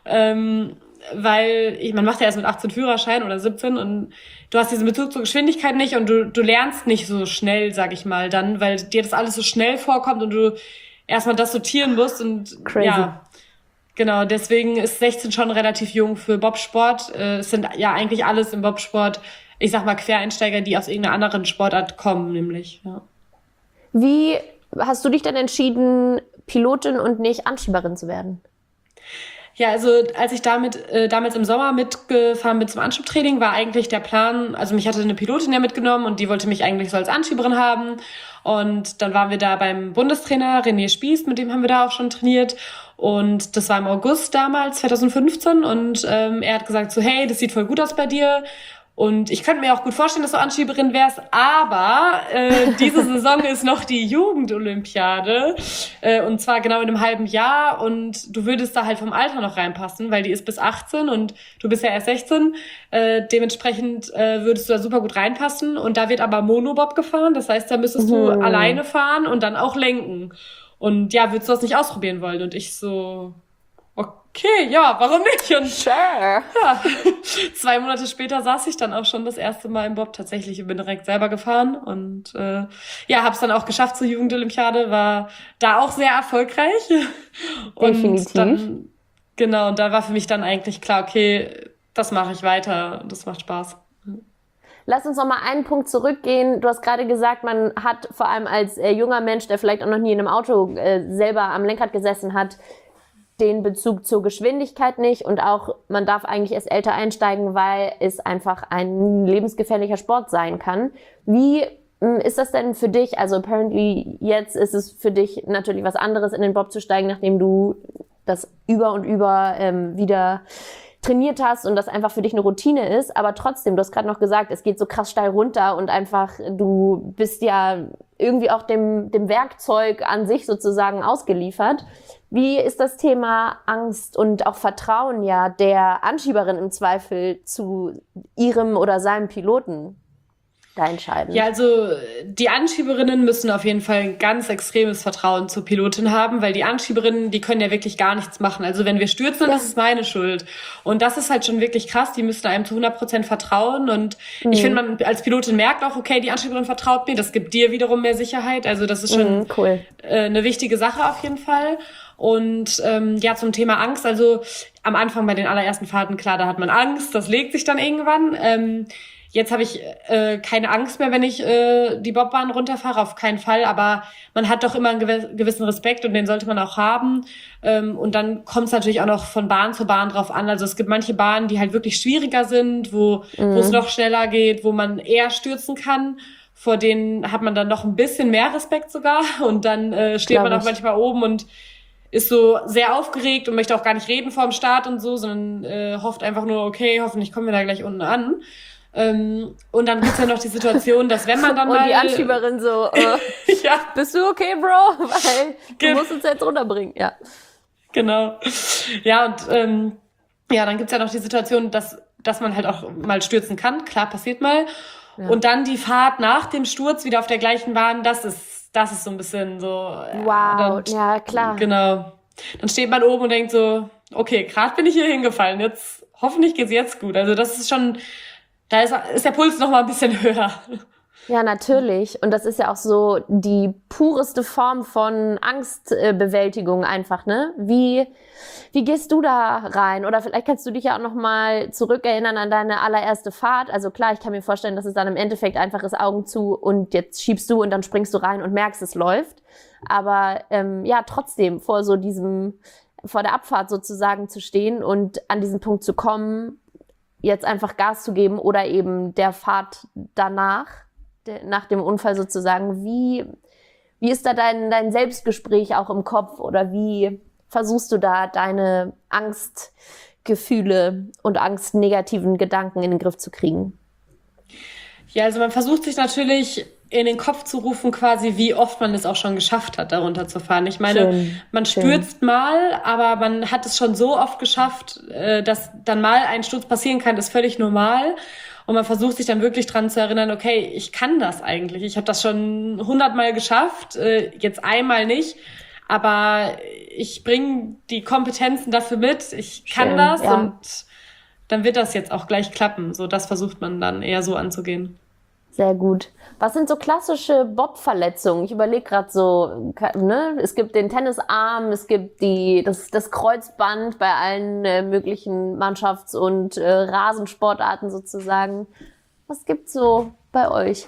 Ähm, weil ich, man macht ja erst mit achtzehn Führerschein oder siebzehn und du hast diesen Bezug zur Geschwindigkeit nicht und du, du lernst nicht so schnell, sag ich mal, dann, weil dir das alles so schnell vorkommt und du erstmal das sortieren musst und Crazy. ja. Genau, deswegen ist sechzehn schon relativ jung für Bobsport. Äh, Es sind ja eigentlich alles im Bobsport, ich sag mal, Quereinsteiger, die aus irgendeiner anderen Sportart kommen, nämlich, ja. Wie hast du dich dann entschieden, Pilotin und nicht Anschieberin zu werden? Ja, also als ich damit äh, damals im Sommer mitgefahren bin zum Anschubtraining, war eigentlich der Plan, also mich hatte eine Pilotin ja mitgenommen und die wollte mich eigentlich so als Anschieberin haben. Und dann waren wir da beim Bundestrainer René Spieß, mit dem haben wir da auch schon trainiert. Und das war im August damals, zwanzig fünfzehn. Und ähm, er hat gesagt so, hey, das sieht voll gut aus bei dir. Und ich könnte mir auch gut vorstellen, dass du Anschieberin wärst, aber äh, diese Saison ist noch die Jugendolympiade äh, und zwar genau in einem halben Jahr und du würdest da halt vom Alter noch reinpassen, weil die ist bis achtzehn und du bist ja erst sechzehn. Äh, dementsprechend äh, würdest du da super gut reinpassen und da wird aber Monobob gefahren, das heißt, da müsstest du Mhm. alleine fahren und dann auch lenken. Und ja, würdest du das nicht ausprobieren wollen? Und ich so, okay, ja, warum nicht? Und Sure. ja, zwei Monate später saß ich dann auch schon das erste Mal im Bob tatsächlich und bin direkt selber gefahren und äh, ja, habe es dann auch geschafft zur Jugendolympiade, war da auch sehr erfolgreich. Und Definitiv. dann, genau, und da war für mich dann eigentlich klar, okay, das mache ich weiter, das macht Spaß. Lass uns noch mal einen Punkt zurückgehen. Du hast gerade gesagt, man hat vor allem als äh, junger Mensch, der vielleicht auch noch nie in einem Auto äh, selber am Lenkrad gesessen hat, den Bezug zur Geschwindigkeit nicht und auch man darf eigentlich erst älter einsteigen, weil es einfach ein lebensgefährlicher Sport sein kann. Wie mh, ist das denn für dich? Also apparently jetzt ist es für dich natürlich was anderes, in den Bob zu steigen, nachdem du das über und über ähm, wieder trainiert hast und das einfach für dich eine Routine ist, aber trotzdem, du hast gerade noch gesagt, es geht so krass steil runter und einfach, du bist ja irgendwie auch dem, dem Werkzeug an sich sozusagen ausgeliefert. Wie ist das Thema Angst und auch Vertrauen ja der Anschieberin im Zweifel zu ihrem oder seinem Piloten? da entscheidend? Ja, also die Anschieberinnen müssen auf jeden Fall ein ganz extremes Vertrauen zur Pilotin haben, weil die Anschieberinnen, die können ja wirklich gar nichts machen. Also wenn wir stürzen, Ja. das ist meine Schuld. Und das ist halt schon wirklich krass. Die müssen einem zu hundert Prozent vertrauen. Und Mhm. ich finde, man als Pilotin merkt auch, okay, die Anschieberin vertraut mir. Das gibt dir wiederum mehr Sicherheit. Also das ist schon Mhm, cool. äh, eine wichtige Sache auf jeden Fall. Und ähm, ja, zum Thema Angst, also am Anfang bei den allerersten Fahrten, klar, da hat man Angst, das legt sich dann irgendwann. Ähm, jetzt habe ich äh, keine Angst mehr, wenn ich äh, die Bobbahn runterfahre, auf keinen Fall, aber man hat doch immer einen gew- gewissen Respekt und den sollte man auch haben. Ähm, und dann kommt es natürlich auch noch von Bahn zu Bahn drauf an. Also es gibt manche Bahnen, die halt wirklich schwieriger sind, wo Mhm. wo es noch schneller geht, wo man eher stürzen kann. Vor denen hat man dann noch ein bisschen mehr Respekt sogar. Und dann äh, steht Glaub man auch ich. manchmal oben und ist so sehr aufgeregt und möchte auch gar nicht reden vor dem Start und so, sondern äh, hofft einfach nur, okay, hoffentlich kommen wir da gleich unten an. Ähm, und dann gibt's ja noch die Situation, dass wenn man dann Und mal... die Anschieberin so, äh, ja, bist du okay, Bro? Weil du Ge- musst uns jetzt runterbringen. Ja. genau. Ja, und ähm, ja, dann gibt's ja noch die Situation, dass, dass man halt auch mal stürzen kann. Klar, passiert mal. Ja. Und dann die Fahrt nach dem Sturz wieder auf der gleichen Bahn, das ist, das ist so ein bisschen so... ja, Wow, dann, ja, klar. Genau. Dann steht man oben und denkt so, okay, gerade bin ich hier hingefallen, jetzt hoffentlich geht's jetzt gut. Also das ist schon, da ist, ist der Puls noch mal ein bisschen höher. Ja, natürlich. Und das ist ja auch so die pureste Form von Angstbewältigung einfach, ne? Wie, wie gehst du da rein? Oder vielleicht kannst du dich ja auch noch mal zurückerinnern an deine allererste Fahrt. Also klar, ich kann mir vorstellen, dass es dann im Endeffekt einfach ist Augen zu und jetzt schiebst du und dann springst du rein und merkst, es läuft. Aber ähm, ja, trotzdem vor so diesem, vor der Abfahrt sozusagen zu stehen und an diesen Punkt zu kommen, jetzt einfach Gas zu geben oder eben der Fahrt danach, de, nach dem Unfall sozusagen. Wie, wie ist da dein, dein Selbstgespräch auch im Kopf oder wie versuchst du da deine Angstgefühle und angstnegativen Gedanken in den Griff zu kriegen? Ja, also man versucht sich natürlich in den Kopf zu rufen, quasi, wie oft man es auch schon geschafft hat, darunter zu fahren. Ich meine, Schön, man schön. stürzt mal, aber man hat es schon so oft geschafft, äh, dass dann mal ein Sturz passieren kann, ist völlig normal. Und man versucht sich dann wirklich dran zu erinnern, okay, ich kann das eigentlich. Ich habe das schon hundertmal geschafft, äh, jetzt einmal nicht. Aber ich bringe die Kompetenzen dafür mit, ich kann Schön, das ja. und dann wird das jetzt auch gleich klappen. So, das versucht man dann eher so anzugehen. Sehr gut. Was sind so klassische Bob-Verletzungen? Ich überlege gerade so, ne? Es gibt den Tennisarm, es gibt die, das, das Kreuzband bei allen äh, möglichen Mannschafts- und äh, Rasensportarten sozusagen. Was gibt's so bei euch?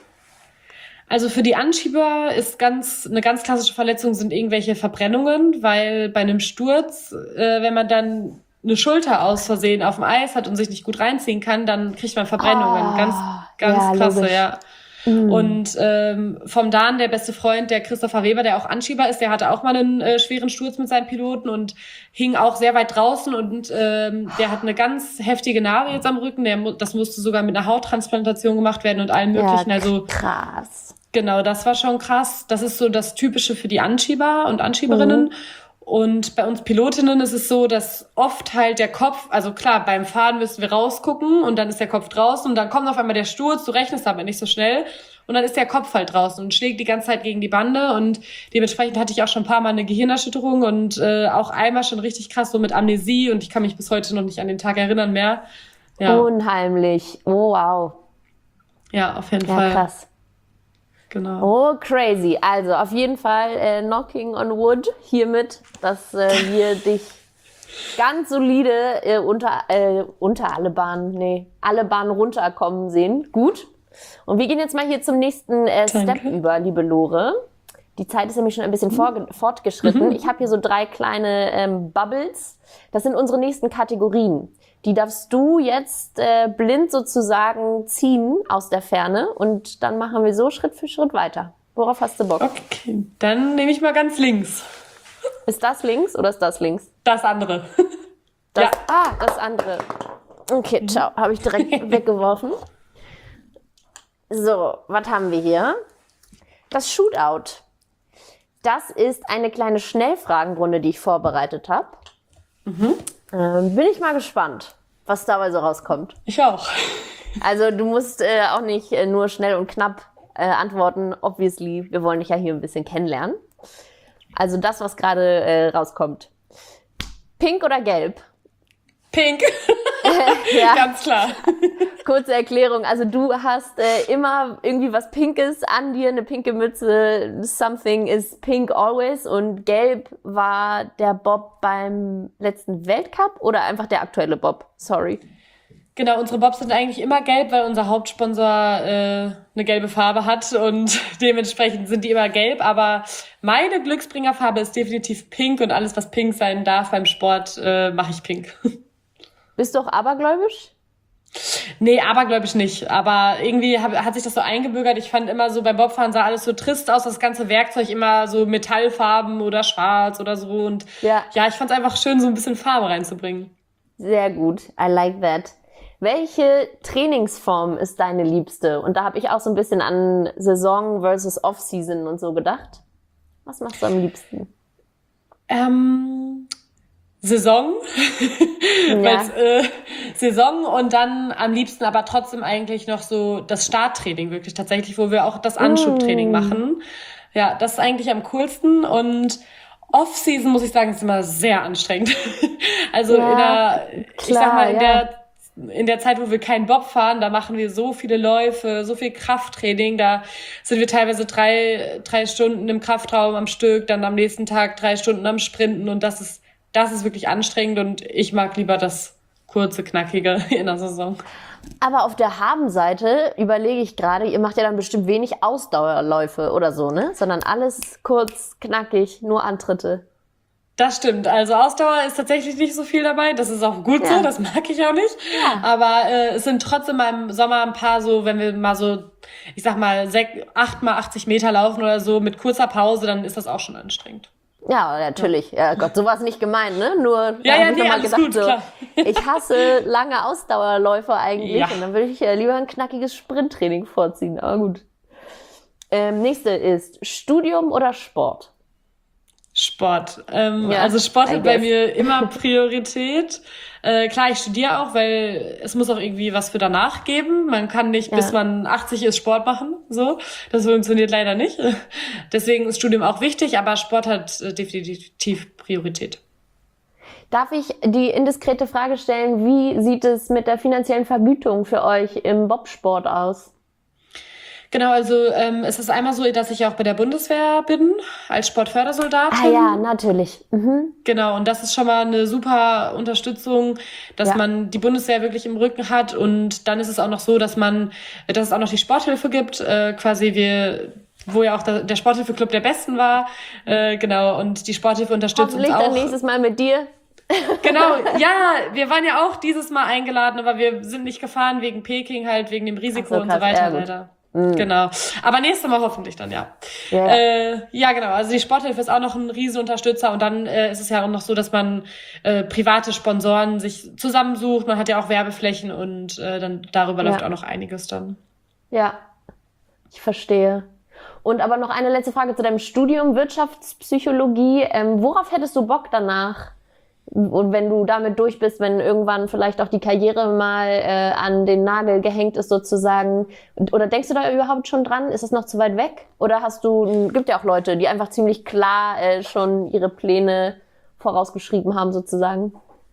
Also für die Anschieber ist ganz eine ganz klassische Verletzung sind irgendwelche Verbrennungen, weil bei einem Sturz, äh, wenn man dann eine Schulter aus Versehen auf dem Eis hat und sich nicht gut reinziehen kann, dann kriegt man Verbrennungen. Ah, ganz, ganz ja, krasse, logisch. ja. Mhm. Und ähm, vom Dan, der beste Freund, der Christopher Weber, der auch Anschieber ist, der hatte auch mal einen äh, schweren Sturz mit seinem Piloten und hing auch sehr weit draußen und ähm, der hat eine ganz heftige Narbe jetzt am Rücken. Der, mu- das musste sogar mit einer Hauttransplantation gemacht werden und allem möglichen. Ja, Also krass. genau, das war schon krass. Das ist so das Typische für die Anschieber und Anschieberinnen. Mhm. Und bei uns Pilotinnen ist es so, dass oft halt der Kopf, also klar, beim Fahren müssen wir rausgucken und dann ist der Kopf draußen und dann kommt auf einmal der Sturz, du rechnest aber nicht so schnell und dann ist der Kopf halt draußen und schlägt die ganze Zeit gegen die Bande und dementsprechend hatte ich auch schon ein paar Mal eine Gehirnerschütterung und äh, auch einmal schon richtig krass so mit Amnesie und ich kann mich bis heute noch nicht an den Tag erinnern mehr. Ja, Unheimlich. Oh, wow. ja, auf jeden Ja, Fall. krass. Genau. Oh, crazy. Also auf jeden Fall äh, Knocking on Wood hiermit, dass äh, wir dich ganz solide äh, unter, äh, unter alle Bahnen, nee, alle Bahnen runterkommen sehen. Gut. Und wir gehen jetzt mal hier zum nächsten äh, Step Danke. über, liebe Lore. Die Zeit ist nämlich schon ein bisschen vorge- fortgeschritten. Ich habe hier so drei kleine ähm, Bubbles. Das sind unsere nächsten Kategorien. Die darfst du jetzt äh, blind sozusagen ziehen aus der Ferne und dann machen wir so Schritt für Schritt weiter. Worauf hast du Bock? Okay, dann nehme ich mal ganz links. Ist das links oder ist das links? Das andere. Das, Ja. Ah, das andere. Okay, ciao. Habe ich direkt weggeworfen. So, was haben wir hier? Das Shootout. Das ist eine kleine Schnellfragenrunde, die ich vorbereitet habe. Ähm, bin ich mal gespannt, was dabei so rauskommt. Ich auch. Also du musst äh, auch nicht äh, nur schnell und knapp äh, antworten, obviously. Wir wollen dich ja hier ein bisschen kennenlernen. Also das, was gerade äh, rauskommt. Pink oder gelb? Pink. Ja. Ganz klar. Kurze Erklärung. Also du hast äh, immer irgendwie was Pinkes an dir, eine pinke Mütze. Something is pink always. Und gelb war der Bob beim letzten Weltcup oder einfach der aktuelle Bob? Sorry. Genau, unsere Bobs sind eigentlich immer gelb, weil unser Hauptsponsor äh, eine gelbe Farbe hat und dementsprechend sind die immer gelb. Aber meine Glücksbringerfarbe ist definitiv pink und alles, was pink sein darf beim Sport, äh, mache ich pink. Bist du auch abergläubisch? Nee, abergläubisch nicht. Aber irgendwie hab, hat sich das so eingebürgert. Ich fand immer so, beim Bobfahren sah alles so trist aus, das ganze Werkzeug immer so Metallfarben oder schwarz oder so. Und Ja. ja, ich fand es einfach schön, so ein bisschen Farbe reinzubringen. Sehr gut. I like that. Welche Trainingsform ist deine liebste? Und da habe ich auch so ein bisschen an Saison versus Off-Season und so gedacht. Was machst du am liebsten? Ähm, Saison. Ja. Weil's, äh, Saison und dann am liebsten aber trotzdem eigentlich noch so das Starttraining wirklich tatsächlich, wo wir auch das Anschubtraining Mm. machen. Ja, das ist eigentlich am coolsten und Off-Season, muss ich sagen, ist immer sehr anstrengend. Also Ja, in der, ich klar, sag mal, in ja. der in der Zeit, wo wir keinen Bob fahren, da machen wir so viele Läufe, so viel Krafttraining, da sind wir teilweise drei, drei Stunden im Kraftraum am Stück, dann am nächsten Tag drei Stunden am Sprinten und das ist, das ist wirklich anstrengend und ich mag lieber das kurze, knackige in der Saison. Aber auf der Habenseite überlege ich gerade, ihr macht ja dann bestimmt wenig Ausdauerläufe oder so, ne? Sondern alles kurz, knackig, nur Antritte. Das stimmt. Also Ausdauer ist tatsächlich nicht so viel dabei. Das ist auch gut Ja. so, das mag ich auch nicht. Ja. Aber äh, es sind trotzdem mal im Sommer ein paar so, wenn wir mal so, ich sag mal, sech, acht mal achtzig Meter laufen oder so mit kurzer Pause, dann ist das auch schon anstrengend. Ja, natürlich. Ja, Gott, so war es nicht gemeint, ne? Nur, da Ja, hab ja, ich nee, noch mal alles gedacht, gut, so, klar. ich hasse lange Ausdauerläufe eigentlich Ja. und dann würde ich ja lieber ein knackiges Sprinttraining vorziehen. Aber gut. Ähm, nächste ist Studium oder Sport? Sport. Ähm, Ja, also Sport I hat bei guess. mir immer Priorität. Äh, klar, ich studiere auch, weil es muss auch irgendwie was für danach geben. Man kann nicht, Ja. bis man achtzig ist, Sport machen. So, das funktioniert leider nicht. Deswegen ist Studium auch wichtig, aber Sport hat äh, definitiv Priorität. Darf ich die indiskrete Frage stellen, wie sieht es mit der finanziellen Vergütung für euch im Bobsport aus? Genau, also ähm, es ist einmal so, dass ich auch bei der Bundeswehr bin, als Sportfördersoldatin. Ah ja, natürlich. Mhm. Genau, und das ist schon mal eine super Unterstützung, dass Ja. man die Bundeswehr wirklich im Rücken hat. Und dann ist es auch noch so, dass man, dass es auch noch die Sporthilfe gibt, äh, quasi wir, wo ja auch der, der Sporthilfeclub der Besten war. Äh, genau, und die Sporthilfe unterstützt uns Hoffentlich auch. dann nächstes Mal mit dir. Genau, ja, wir waren ja auch dieses Mal eingeladen, aber wir sind nicht gefahren wegen Peking halt, wegen dem Risiko Ach so, und so krass, weiter ja, gut. leider. Genau. Aber nächstes Mal hoffentlich dann, ja. Ja. Äh, ja, genau. Also die Sporthilfe ist auch noch ein Riesenunterstützer und dann äh, ist es ja auch noch so, dass man äh, private Sponsoren sich zusammensucht. Man hat ja auch Werbeflächen und äh, dann darüber Ja. läuft auch noch einiges dann. Ja, ich verstehe. Und aber noch eine letzte Frage zu deinem Studium Wirtschaftspsychologie. Ähm, worauf hättest du Bock danach? Und wenn du damit durch bist, wenn irgendwann vielleicht auch die Karriere mal äh, an den Nagel gehängt ist sozusagen. Oder denkst du da überhaupt schon dran? Ist es noch zu weit weg? Oder hast du, gibt ja auch Leute, die einfach ziemlich klar äh, schon ihre Pläne vorausgeschrieben haben sozusagen?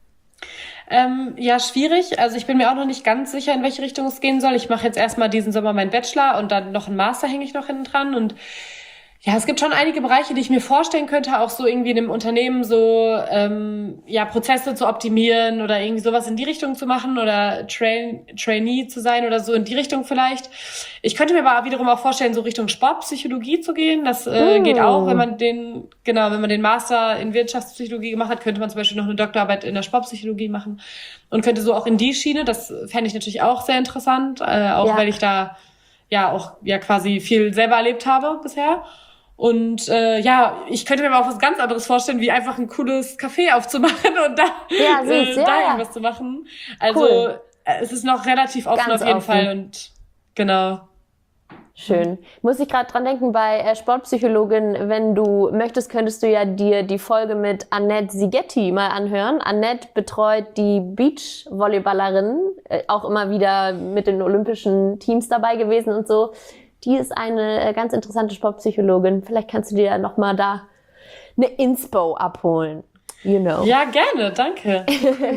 Ähm, ja, schwierig. Also ich bin mir auch noch nicht ganz sicher, in welche Richtung es gehen soll. Ich mache jetzt erstmal diesen Sommer meinen Bachelor und dann noch einen Master hänge ich noch hinten dran. Und ja, es gibt schon einige Bereiche, die ich mir vorstellen könnte, auch so irgendwie in einem Unternehmen so ähm, ja Prozesse zu optimieren oder irgendwie sowas in die Richtung zu machen oder Train Trainee zu sein oder so in die Richtung vielleicht. Ich könnte mir aber wiederum auch vorstellen, so Richtung Sportpsychologie zu gehen. Das äh, Mm. geht auch, wenn man den genau, wenn man den Master in Wirtschaftspsychologie gemacht hat, könnte man zum Beispiel noch eine Doktorarbeit in der Sportpsychologie machen und könnte so auch in die Schiene. Das fände ich natürlich auch sehr interessant, äh, auch Ja. weil ich da ja auch ja quasi viel selber erlebt habe bisher. Und äh, ja, ich könnte mir aber auch was ganz anderes vorstellen, wie einfach ein cooles Café aufzumachen und da, Ja, süß, äh, ja, da ja. irgendwas zu machen. Also Cool. äh, es ist noch relativ offen Ganz auf jeden offen. Fall und genau. Schön. Muss ich gerade dran denken, bei äh, Sportpsychologin, wenn du möchtest, könntest du ja dir die Folge mit Annette Sigetti mal anhören. Annette betreut die Beachvolleyballerinnen, äh, auch immer wieder mit den olympischen Teams dabei gewesen und so. Die ist eine äh, ganz interessante Sportpsychologin. Vielleicht kannst du dir ja nochmal da eine Inspo abholen. You know. Ja, gerne, danke.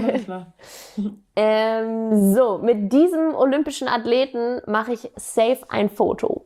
ähm, so, mit diesem olympischen Athleten mache ich safe ein Foto.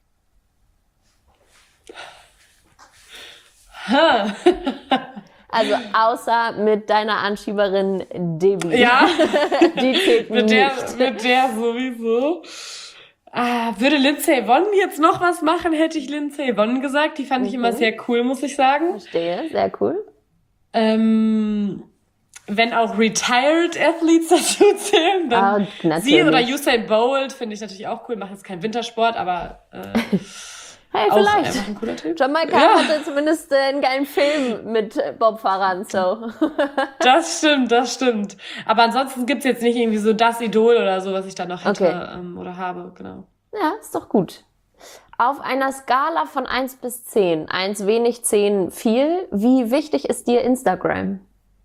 Also außer mit deiner Anschieberin Debbie. Ja, die zählt mit, nicht. der, mit der sowieso. Ah, würde Lindsay Vonn jetzt noch was machen, hätte ich Lindsay Vonn gesagt. Die fand mhm. ich immer sehr cool, muss ich sagen. Verstehe, sehr cool. Ähm, wenn auch Retired Athletes dazu zählen, dann ah, sie oder Usain Bolt finde ich natürlich auch cool. Mache jetzt keinen Wintersport, aber äh, hey, auch vielleicht. einfach ein cooler Typ. Jamaika ja. hatte zumindest äh, einen geilen Film mit Bobfahrern, so. Das stimmt, das stimmt. Aber ansonsten gibt's jetzt nicht irgendwie so das Idol oder so, was ich da noch hätte okay. ähm, oder habe, genau. Ja, ist doch gut. Auf einer Skala von eins bis zehn, eins wenig, zehn viel, wie wichtig ist dir Instagram?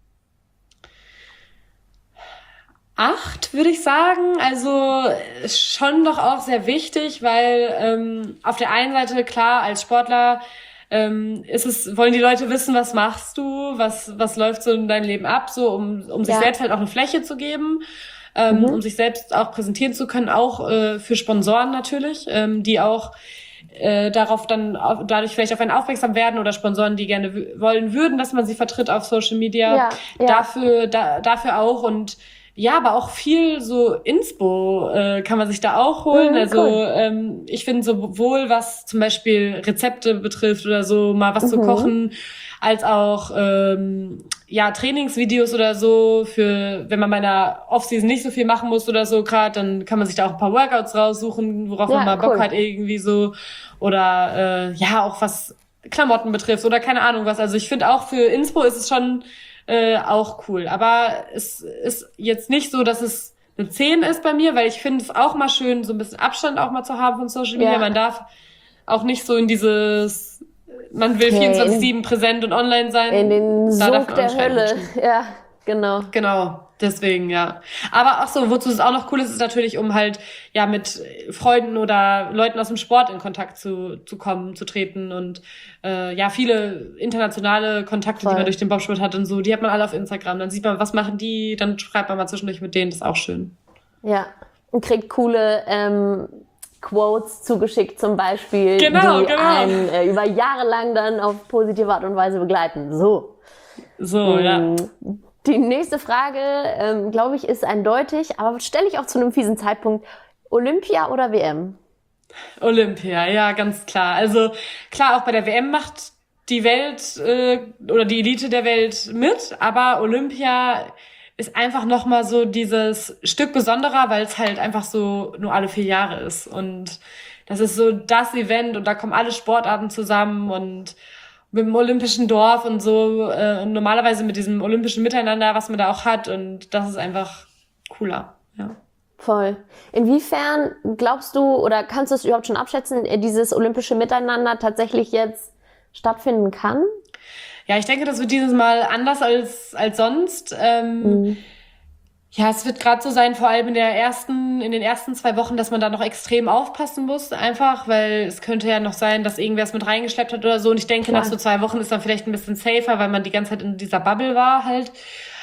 Acht, würde ich sagen. Also schon doch auch sehr wichtig, weil ähm, auf der einen Seite, klar, als Sportler ähm, ist es, wollen die Leute wissen, was machst du, was was läuft so in deinem Leben ab, so um um sich ja. selbst halt auch eine Fläche zu geben. Ähm, mhm. um sich selbst auch präsentieren zu können, auch äh, für Sponsoren natürlich, ähm, die auch äh, darauf dann auf, dadurch vielleicht auf einen aufmerksam werden oder Sponsoren, die gerne w- wollen würden, dass man sie vertritt auf Social Media. Ja, ja. Dafür, da, dafür auch und ja, aber auch viel so Inspo äh, kann man sich da auch holen. Mhm, also cool. ähm, ich finde sowohl was zum Beispiel Rezepte betrifft oder so, mal was mhm. zu kochen, als auch ähm, ja Trainingsvideos oder so für, wenn man bei einer Offseason nicht so viel machen muss oder so gerade, dann kann man sich da auch ein paar Workouts raussuchen, worauf ja, man mal cool. Bock hat irgendwie so oder äh, ja auch was Klamotten betrifft oder keine Ahnung was. Also ich finde auch für Inspo ist es schon äh, auch cool, aber es ist jetzt nicht so, dass es eine zehn ist bei mir, weil ich finde es auch mal schön, so ein bisschen Abstand auch mal zu haben von Social Media. Ja. Man darf auch nicht so in dieses man will Okay, vierundzwanzig sieben präsent und online sein. In den Da darf Sog man der auch nicht Hölle. reinrutschen. Ja, genau. Genau, deswegen, ja. Aber auch so, wozu es auch noch cool ist, ist natürlich, um halt ja mit Freunden oder Leuten aus dem Sport in Kontakt zu, zu kommen, zu treten und äh, ja, viele internationale Kontakte, Voll. die man durch den Bobsport hat und so, die hat man alle auf Instagram. Dann sieht man, was machen die, dann schreibt man mal zwischendurch mit denen, das ist auch schön. Ja, und kriegt coole ähm, Quotes zugeschickt zum Beispiel, Genau, die genau. einen äh, über Jahre lang dann auf positive Art und Weise begleiten. So. So, ja. Ähm, Die nächste Frage, ähm, glaube ich, ist eindeutig, aber stelle ich auch zu einem fiesen Zeitpunkt. Olympia oder W M? Olympia, ja, ganz klar. Also klar, auch bei der W M macht die Welt äh, oder die Elite der Welt mit, aber Olympia ist einfach nochmal so dieses Stück besonderer, weil es halt einfach so nur alle vier Jahre ist. Und das ist so das Event und da kommen alle Sportarten zusammen und mit dem olympischen Dorf und so äh, und normalerweise mit diesem olympischen Miteinander, was man da auch hat und das ist einfach cooler, ja. Voll. Inwiefern glaubst du oder kannst du es überhaupt schon abschätzen, dieses olympische Miteinander tatsächlich jetzt stattfinden kann? Ja, ich denke, das wird dieses Mal anders als als sonst. Ähm, Mhm. Ja, es wird gerade so sein, vor allem in der ersten, in den ersten zwei Wochen, dass man da noch extrem aufpassen muss, einfach, weil es könnte ja noch sein, dass irgendwer es mit reingeschleppt hat oder so. Und ich denke, Klar. nach so zwei Wochen ist dann vielleicht ein bisschen safer, weil man die ganze Zeit in dieser Bubble war halt.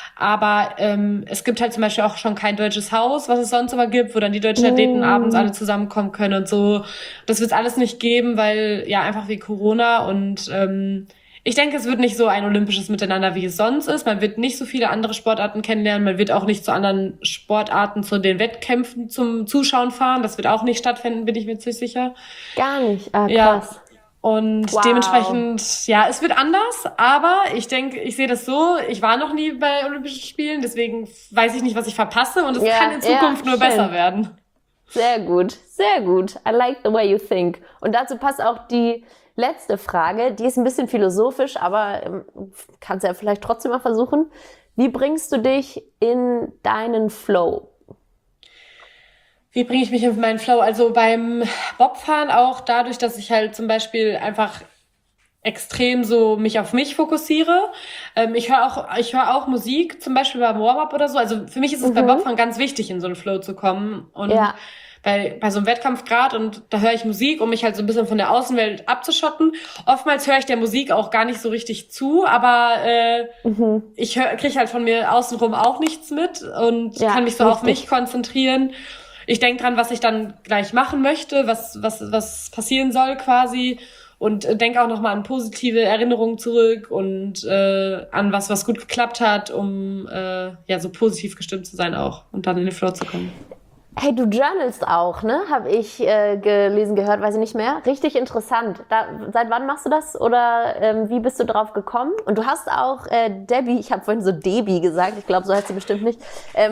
Aber ähm, es gibt halt zum Beispiel auch schon kein deutsches Haus, was es sonst immer gibt, wo dann die deutschen Athleten Mm. abends alle zusammenkommen können und so. Das wird es alles nicht geben, weil ja einfach wie Corona und ähm, ich denke, es wird nicht so ein olympisches Miteinander, wie es sonst ist. Man wird nicht so viele andere Sportarten kennenlernen. Man wird auch nicht zu anderen Sportarten, zu den Wettkämpfen zum Zuschauen fahren. Das wird auch nicht stattfinden, bin ich mir ziemlich sicher. Gar nicht. Ah, Ja. krass. Und Wow. dementsprechend, ja, es wird anders, aber ich denke, ich sehe das so, ich war noch nie bei Olympischen Spielen, deswegen weiß ich nicht, was ich verpasse und es Ja, kann in Zukunft ja, nur schön. besser werden. Sehr gut, sehr gut. I like the way you think. Und dazu passt auch die letzte Frage, die ist ein bisschen philosophisch, aber ähm, kannst ja vielleicht trotzdem mal versuchen. Wie bringst du dich in deinen Flow? Wie bringe ich mich in meinen Flow? Also beim Bobfahren auch dadurch, dass ich halt zum Beispiel einfach extrem so mich auf mich fokussiere. Ähm, ich höre auch, ich höre auch Musik, zum Beispiel beim Warm-up oder so. Also für mich ist es Mhm. beim Bobfahren ganz wichtig, in so einen Flow zu kommen. Und Ja. bei, bei so einem Wettkampf grad, und da höre ich Musik, um mich halt so ein bisschen von der Außenwelt abzuschotten. Oftmals höre ich der Musik auch gar nicht so richtig zu, aber äh, Mhm. ich kriege halt von mir außenrum auch nichts mit und Ja, kann mich so auf richtig. mich konzentrieren. Ich denke dran, was ich dann gleich machen möchte, was was was passieren soll quasi, und äh, denke auch nochmal an positive Erinnerungen zurück und äh, an was, was gut geklappt hat, um äh, ja so positiv gestimmt zu sein auch und dann in den Flow zu kommen. Hey, du journalst auch, ne? Habe ich äh, gelesen, gehört, weiß ich nicht mehr. Richtig interessant. Da, seit wann machst du das oder ähm, wie bist du drauf gekommen? Und du hast auch äh, Debbie, ich habe vorhin so Debbie gesagt, ich glaube, so heißt sie bestimmt nicht. Ähm,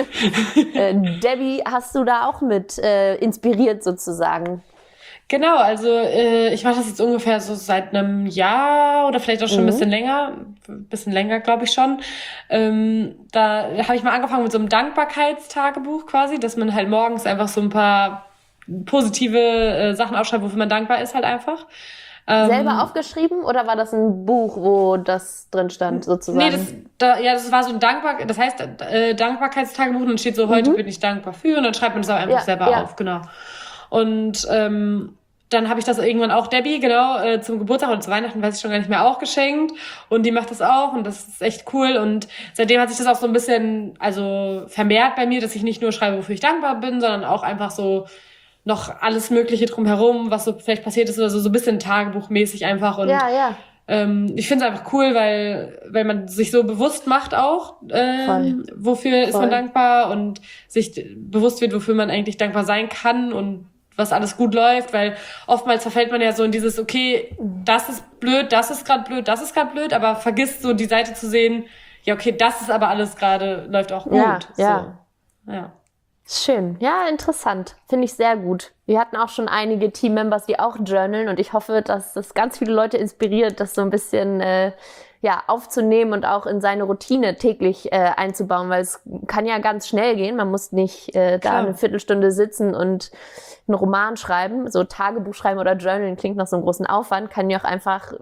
äh, Debbie hast du da auch mit äh, inspiriert sozusagen. Genau, also äh, ich mache das jetzt ungefähr so seit einem Jahr oder vielleicht auch schon ein Mhm. bisschen länger, ein bisschen länger glaube ich schon. Ähm, da habe ich mal angefangen mit so einem Dankbarkeitstagebuch quasi, dass man halt morgens einfach so ein paar positive äh, Sachen aufschreibt, wofür man dankbar ist halt einfach. Ähm, Selber aufgeschrieben oder war das ein Buch, wo das drin stand sozusagen? Nee, das, da, ja, das war so ein Dankbar, das heißt äh, Dankbarkeitstagebuch, und dann steht so, heute Mhm. bin ich dankbar für, und dann schreibt man das auch einfach Ja, selber ja. auf, genau. Und ähm, dann habe ich das irgendwann auch Debbie, genau, äh, zum Geburtstag und zu Weihnachten, weiß ich schon gar nicht mehr, auch geschenkt. Und die macht das auch und das ist echt cool. Und seitdem hat sich das auch so ein bisschen, also vermehrt bei mir, dass ich nicht nur schreibe, wofür ich dankbar bin, sondern auch einfach so noch alles Mögliche drumherum, was so vielleicht passiert ist oder so, so ein bisschen tagebuchmäßig einfach. Und Ja, ja. ähm, ich finde es einfach cool, weil, weil man sich so bewusst macht auch, ähm, wofür ist Voll. man dankbar, und sich bewusst wird, wofür man eigentlich dankbar sein kann und was alles gut läuft, weil oftmals verfällt man ja so in dieses, okay, das ist blöd, das ist gerade blöd, das ist gerade blöd, aber vergisst so die Seite zu sehen, ja, okay, das ist aber alles gerade, läuft auch gut. Ja, ja. So. Ja. Schön. Ja, interessant. Finde ich sehr gut. Wir hatten auch schon einige Teammembers, die auch journalen, und ich hoffe, dass das ganz viele Leute inspiriert, das so ein bisschen äh, ja, aufzunehmen und auch in seine Routine täglich äh, einzubauen, weil es kann ja ganz schnell gehen. Man muss nicht äh, da Klar. eine Viertelstunde sitzen und einen Roman schreiben. So Tagebuch schreiben oder journalen klingt nach so einem großen Aufwand, kann ja auch einfach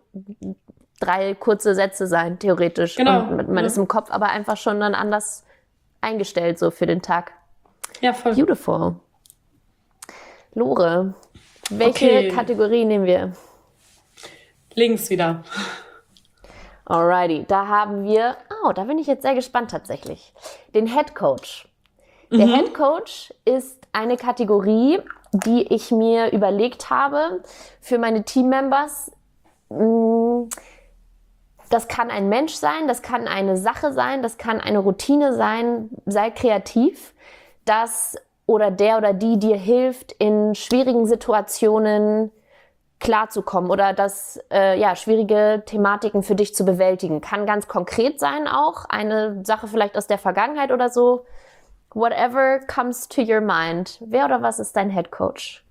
drei kurze Sätze sein, theoretisch. Genau. Und man Ja. ist im Kopf aber einfach schon dann anders eingestellt so für den Tag. Ja, voll. Beautiful. Lore, welche Okay. Kategorie nehmen wir? Links wieder. Alrighty, da haben wir, oh, da bin ich jetzt sehr gespannt tatsächlich, den Head Coach. Der Mhm. Head Coach ist eine Kategorie, die ich mir überlegt habe für meine Teammembers. Mm, Das kann ein Mensch sein, das kann eine Sache sein, das kann eine Routine sein. Sei kreativ, dass oder der oder die dir hilft, in schwierigen Situationen klarzukommen oder das äh, ja, schwierige Thematiken für dich zu bewältigen. Kann ganz konkret sein auch, eine Sache vielleicht aus der Vergangenheit oder so. Whatever comes to your mind. Wer oder was ist dein Head Coach?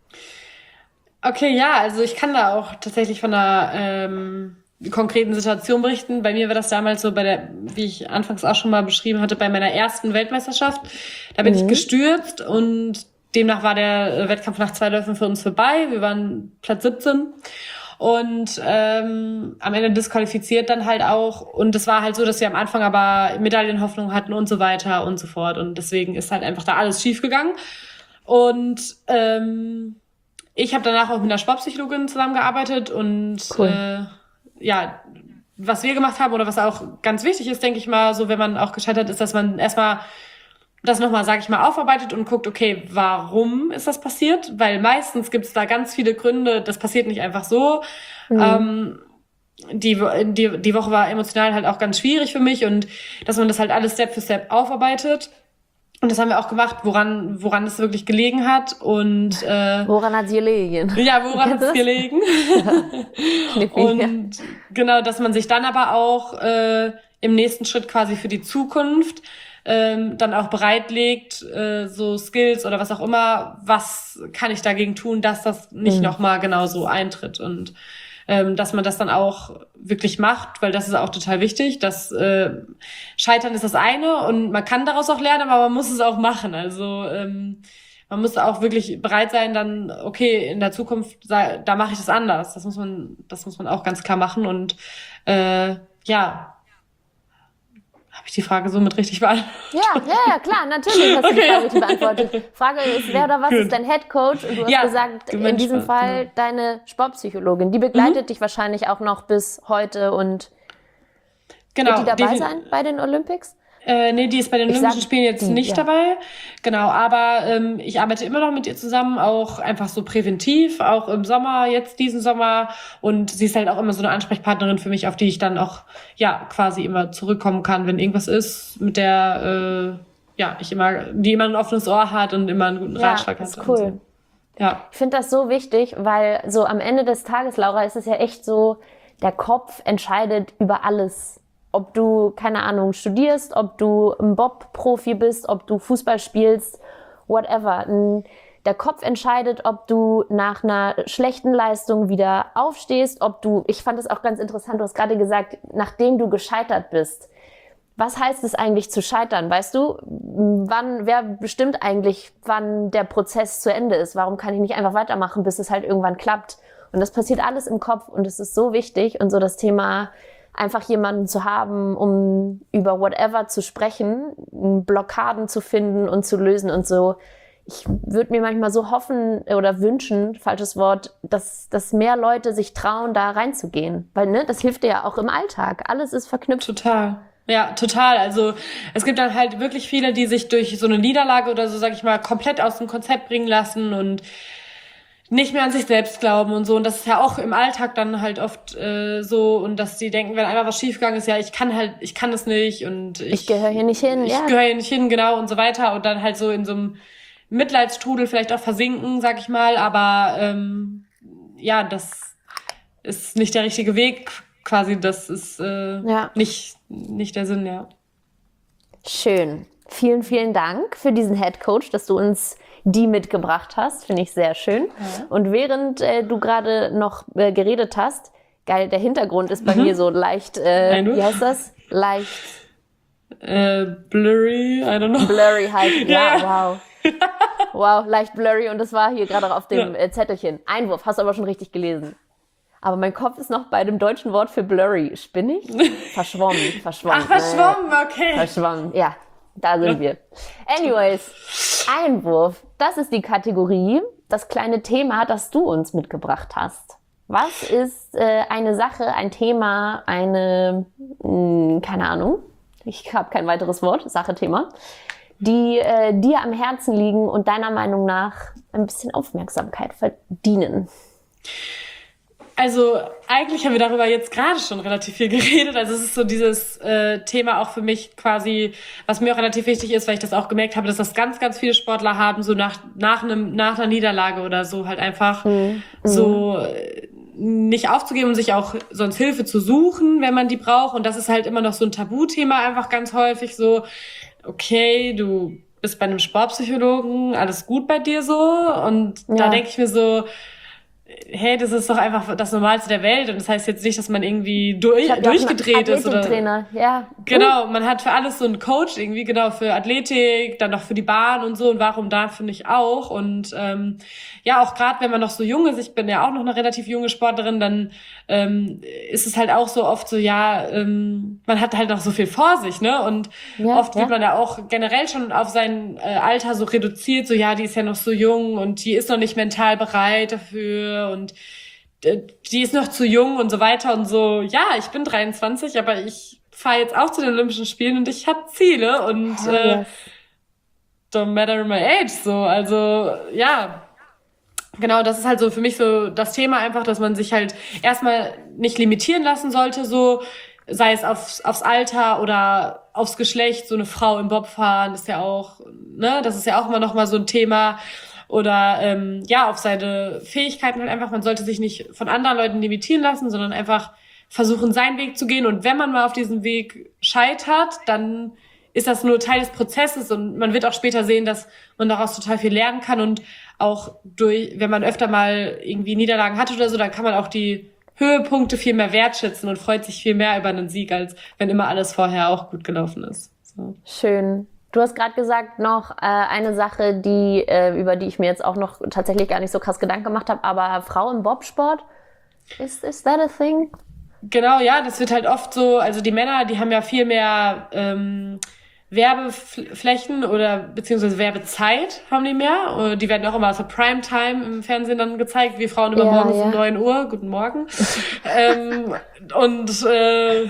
Okay, ja, also ich kann da auch tatsächlich von einer ähm, konkreten Situation berichten. Bei mir war das damals so bei der, wie ich anfangs auch schon mal beschrieben hatte, bei meiner ersten Weltmeisterschaft. Da bin Mhm. ich gestürzt und demnach war der Wettkampf nach zwei Läufen für uns vorbei. Wir waren Platz siebzehn und ähm, am Ende disqualifiziert dann halt auch. Und es war halt so, dass wir am Anfang aber Medaillenhoffnung hatten und so weiter und so fort. Und deswegen ist halt einfach da alles schief gegangen. Und ähm, ich habe danach auch mit einer Sportpsychologin zusammengearbeitet und Cool. äh, ja, was wir gemacht haben oder was auch ganz wichtig ist, denke ich mal, so wenn man auch gescheitert ist, dass man erstmal das nochmal, sage ich mal, aufarbeitet und guckt, okay, warum ist das passiert? Weil meistens gibt es da ganz viele Gründe, das passiert nicht einfach so. Mhm. Ähm, die, die, die Woche war emotional halt auch ganz schwierig für mich, und dass man das halt alles Step für Step aufarbeitet. Und das haben wir auch gemacht, woran, woran es wirklich gelegen hat. Und äh, Woran hat sie gelegen? ja, woran hat Kennst es du das? gelegen? Knifflig, ja. Und genau, dass man sich dann aber auch äh, im nächsten Schritt quasi für die Zukunft ähm, dann auch bereitlegt, äh, so Skills oder was auch immer, was kann ich dagegen tun, dass das nicht Mhm. nochmal genau so eintritt, und ähm, dass man das dann auch wirklich macht, weil das ist auch total wichtig. Das äh, Scheitern ist das eine und man kann daraus auch lernen, aber man muss es auch machen. Also ähm, man muss auch wirklich bereit sein, dann, okay, in der Zukunft, da mache ich das anders. Das muss man, das muss man auch ganz klar machen. Und äh, ja, habe ich die Frage somit richtig beantwortet? Ja, ja, ja, klar, natürlich hast du Okay. die Frage richtig beantwortet. Frage ist, wer oder was Gut. ist dein Headcoach? Und du hast Ja, gesagt, in Mensch, diesem Fall genau. deine Sportpsychologin. Die begleitet dich wahrscheinlich auch noch bis heute und Genau. wird die dabei defin- sein bei den Olympics? Äh, nee, die ist bei den Ich Olympischen sag Spielen jetzt die, nicht ja. dabei. Genau, aber ähm, ich arbeite immer noch mit ihr zusammen, auch einfach so präventiv, auch im Sommer, jetzt diesen Sommer. Und sie ist halt auch immer so eine Ansprechpartnerin für mich, auf die ich dann auch, ja, quasi immer zurückkommen kann, wenn irgendwas ist, mit der, äh, ja, ich immer, die immer ein offenes Ohr hat und immer einen guten Ja, Ratschlag hat. ist und cool. So. Ja. Ich finde das so wichtig, weil so am Ende des Tages, Laura, ist es ja echt so, der Kopf entscheidet über alles. Ob du, keine Ahnung, studierst, ob du ein Bob-Profi bist, ob du Fußball spielst, whatever. N- Der Kopf entscheidet, ob du nach einer schlechten Leistung wieder aufstehst, ob du, ich fand es auch ganz interessant, du hast gerade gesagt, nachdem du gescheitert bist. Was heißt es eigentlich zu scheitern? Weißt du, wann, wer bestimmt eigentlich, wann der Prozess zu Ende ist? Warum kann ich nicht einfach weitermachen, bis es halt irgendwann klappt? Und das passiert alles im Kopf und es ist so wichtig. Und so das Thema, einfach jemanden zu haben, um über whatever zu sprechen, Blockaden zu finden und zu lösen und so. Ich würde mir manchmal so hoffen oder wünschen, falsches Wort, dass, dass mehr Leute sich trauen, da reinzugehen. Weil, ne, das hilft dir ja auch im Alltag. Alles ist verknüpft. Total. Ja, total. Also es gibt dann halt wirklich viele, die sich durch so eine Niederlage oder so, sag ich mal, komplett aus dem Konzept bringen lassen und nicht mehr an sich selbst glauben und so. Und das ist ja auch im Alltag dann halt oft äh, so. Und dass die denken, wenn einmal was schiefgegangen ist, ja, ich kann halt, ich kann das nicht und ich, Ich gehöre hier nicht hin, ich ja. gehöre hier nicht hin, genau, und so weiter. Und dann halt so in so einem Mitleidsstrudel vielleicht auch versinken, sag ich mal. Aber ähm, ja, das ist nicht der richtige Weg quasi. Das ist äh, Ja. nicht, nicht der Sinn, ja. Schön. Vielen, vielen Dank für diesen Headcoach, dass du uns die mitgebracht hast. Finde ich sehr schön. Ja. Und während äh, du gerade noch äh, geredet hast, geil, der Hintergrund ist bei Mhm. mir so leicht, äh, Eindruck. wie heißt das? Leicht Äh, blurry, I don't know. blurry halt. Ja, Ja. wow. Wow, leicht blurry. Und das war hier gerade auf dem Ja. äh, Zettelchen. Einwurf, hast du aber schon richtig gelesen. Aber mein Kopf ist noch bei dem deutschen Wort für blurry. Spinnig? Verschwommen, verschwommen. Ach, verschwommen, okay. Verschwommen, ja, da sind wir. Anyways, Einwurf, das ist die Kategorie, das kleine Thema, das du uns mitgebracht hast. Was ist äh, eine Sache, ein Thema, eine, mh, keine Ahnung, ich habe kein weiteres Wort, Sache, Thema, die äh, dir am Herzen liegen und deiner Meinung nach ein bisschen Aufmerksamkeit verdienen? Also eigentlich haben wir darüber jetzt gerade schon relativ viel geredet. Also es ist so dieses äh, Thema auch für mich quasi, was mir auch relativ wichtig ist, weil ich das auch gemerkt habe, dass das ganz, ganz viele Sportler haben, so nach nach einem nach einer Niederlage oder so halt einfach Mhm. so äh, nicht aufzugeben und sich auch sonst Hilfe zu suchen, wenn man die braucht. Und das ist halt immer noch so ein Tabuthema einfach ganz häufig so, okay, du bist bei einem Sportpsychologen, alles gut bei dir so? Und Ja. da denke ich mir so, hey, das ist doch einfach das Normalste der Welt. Und das heißt jetzt nicht, dass man irgendwie durch, Ich hab ja auch einen durchgedreht ist. Oder Athletiktrainer, ja. genau, man hat für alles so einen Coach irgendwie, genau, für Athletik, dann noch für die Bahn und so. Und warum dafür nicht auch? Und ähm, ja, auch gerade wenn man noch so jung ist, ich bin ja auch noch eine relativ junge Sportlerin, dann ähm, ist es halt auch so oft so, ja, ähm, man hat halt noch so viel vor sich, ne? Und Ja, oft ja. wird man ja auch generell schon auf sein äh, Alter so reduziert, so ja, die ist ja noch so jung und die ist noch nicht mental bereit dafür und äh, die ist noch zu jung und so weiter und so. Ja, ich bin dreiundzwanzig, aber ich fahre jetzt auch zu den Olympischen Spielen und ich habe Ziele und Hell äh, yes. don't matter my age, so. Also, ja. Genau, das ist halt so für mich so das Thema einfach, dass man sich halt erstmal nicht limitieren lassen sollte, so, sei es aufs, aufs Alter oder aufs Geschlecht, so eine Frau im Bobfahren ist ja auch, ne, das ist ja auch immer noch mal so ein Thema. Oder ähm, ja, auf seine Fähigkeiten halt einfach, man sollte sich nicht von anderen Leuten limitieren lassen, sondern einfach versuchen, seinen Weg zu gehen. Und wenn man mal auf diesem Weg scheitert, dann ist das nur Teil des Prozesses und man wird auch später sehen, dass man daraus total viel lernen kann und auch durch, wenn man öfter mal irgendwie Niederlagen hat oder so, dann kann man auch die Höhepunkte viel mehr wertschätzen und freut sich viel mehr über einen Sieg, als wenn immer alles vorher auch gut gelaufen ist. So. Schön. Du hast gerade gesagt noch äh, eine Sache, die äh, über die ich mir jetzt auch noch tatsächlich gar nicht so krass Gedanken gemacht habe, aber Frauen-Bobsport, is, is that a thing? Genau, ja, das wird halt oft so, also die Männer, die haben ja viel mehr ähm, Werbeflächen oder beziehungsweise Werbezeit haben die mehr. Und die werden auch immer so Primetime im Fernsehen dann gezeigt, wie Frauen immer Ja, morgens ja. um neun Uhr. Guten Morgen. ähm, und äh,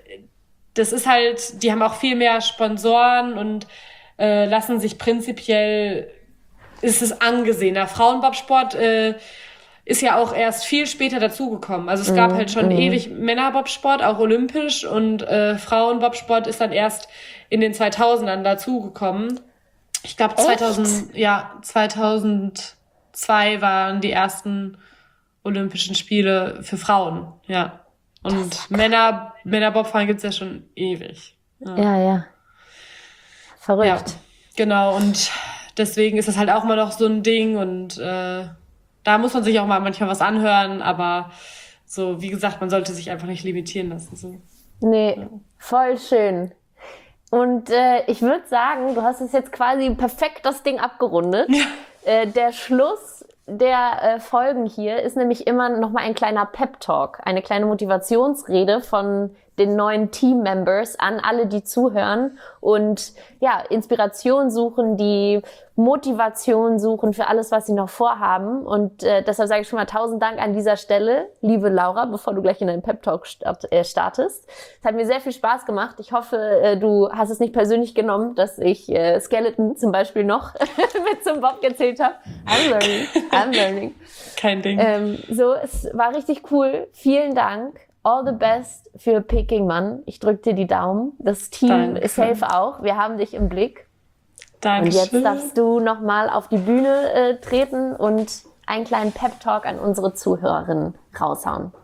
das ist halt, die haben auch viel mehr Sponsoren und äh, lassen sich prinzipiell, ist es angesehener. Frauenbobsport äh, ist ja auch erst viel später dazugekommen. Also es gab Mm, halt schon mm. ewig Männerbobsport, auch olympisch, und äh, Frauenbobsport ist dann erst in den zweitausendern dazugekommen. Ich glaube zweitausend, ja, zweitausendzwei waren die ersten Olympischen Spiele für Frauen, ja. Und Männer, Männerbobfahren gibt's ja schon ewig. Ja. Ja, ja. Verrückt. Ja, genau. Und deswegen ist das halt auch immer noch so ein Ding. Und äh, da muss man sich auch mal manchmal was anhören. Aber so, wie gesagt, man sollte sich einfach nicht limitieren lassen. So. Nee, ja. Voll schön. Und äh, ich würde sagen, du hast es jetzt quasi perfekt das Ding abgerundet. Ja. Äh, der Schluss der äh, Folgen hier ist nämlich immer nochmal ein kleiner Pep-Talk, eine kleine Motivationsrede von den neuen Team-Members an alle, die zuhören und ja, Inspiration suchen, die Motivation suchen für alles, was sie noch vorhaben. Und äh, deshalb sage ich schon mal tausend Dank an dieser Stelle, liebe Laura, bevor du gleich in deinen Pep-Talk start, äh, startest. Es hat mir sehr viel Spaß gemacht. Ich hoffe, äh, du hast es nicht persönlich genommen, dass ich äh, Skeleton zum Beispiel noch mit zum Bob gezählt habe. I'm learning, I'm learning. Kein Ding. Ähm, so, es war richtig cool. Vielen Dank. All the best für Peking Mann. Ich drück dir die Daumen. Das Team Danke. ist safe auch. Wir haben dich im Blick. Danke. Und jetzt darfst du nochmal auf die Bühne äh, treten und einen kleinen Pep-Talk an unsere Zuhörerinnen raushauen.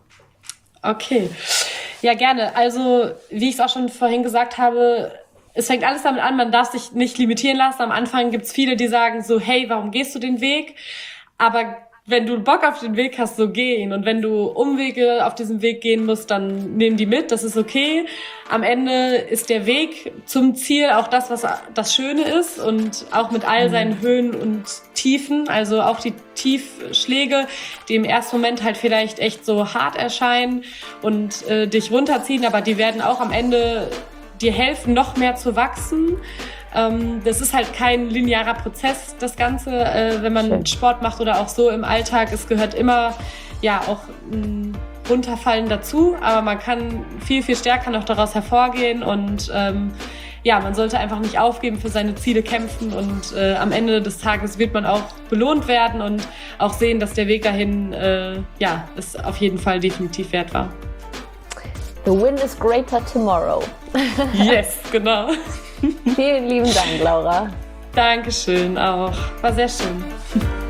Okay. Ja, gerne. Also, wie ich es auch schon vorhin gesagt habe, es fängt alles damit an, man darf sich nicht limitieren lassen. Am Anfang gibt's viele, die sagen so, hey, warum gehst du den Weg? Aber wenn du Bock auf den Weg hast, so geh ihn. Und wenn du Umwege auf diesem Weg gehen musst, dann nimm die mit, das ist okay. Am Ende ist der Weg zum Ziel auch das, was das Schöne ist und auch mit all seinen Höhen und Tiefen, also auch die Tiefschläge, die im ersten Moment halt vielleicht echt so hart erscheinen und äh, dich runterziehen, aber die werden auch am Ende dir helfen, noch mehr zu wachsen. Ähm, das ist halt kein linearer Prozess, das Ganze, äh, wenn man Schön. Sport macht oder auch so im Alltag. Es gehört immer, ja, auch ein Runterfallen dazu, aber man kann viel, viel stärker noch daraus hervorgehen und ähm, ja, man sollte einfach nicht aufgeben, für seine Ziele kämpfen und äh, am Ende des Tages wird man auch belohnt werden und auch sehen, dass der Weg dahin, äh, ja, es auf jeden Fall definitiv wert war. The win is greater tomorrow. Yes, genau. Vielen lieben Dank, Laura. Dankeschön auch. War sehr schön.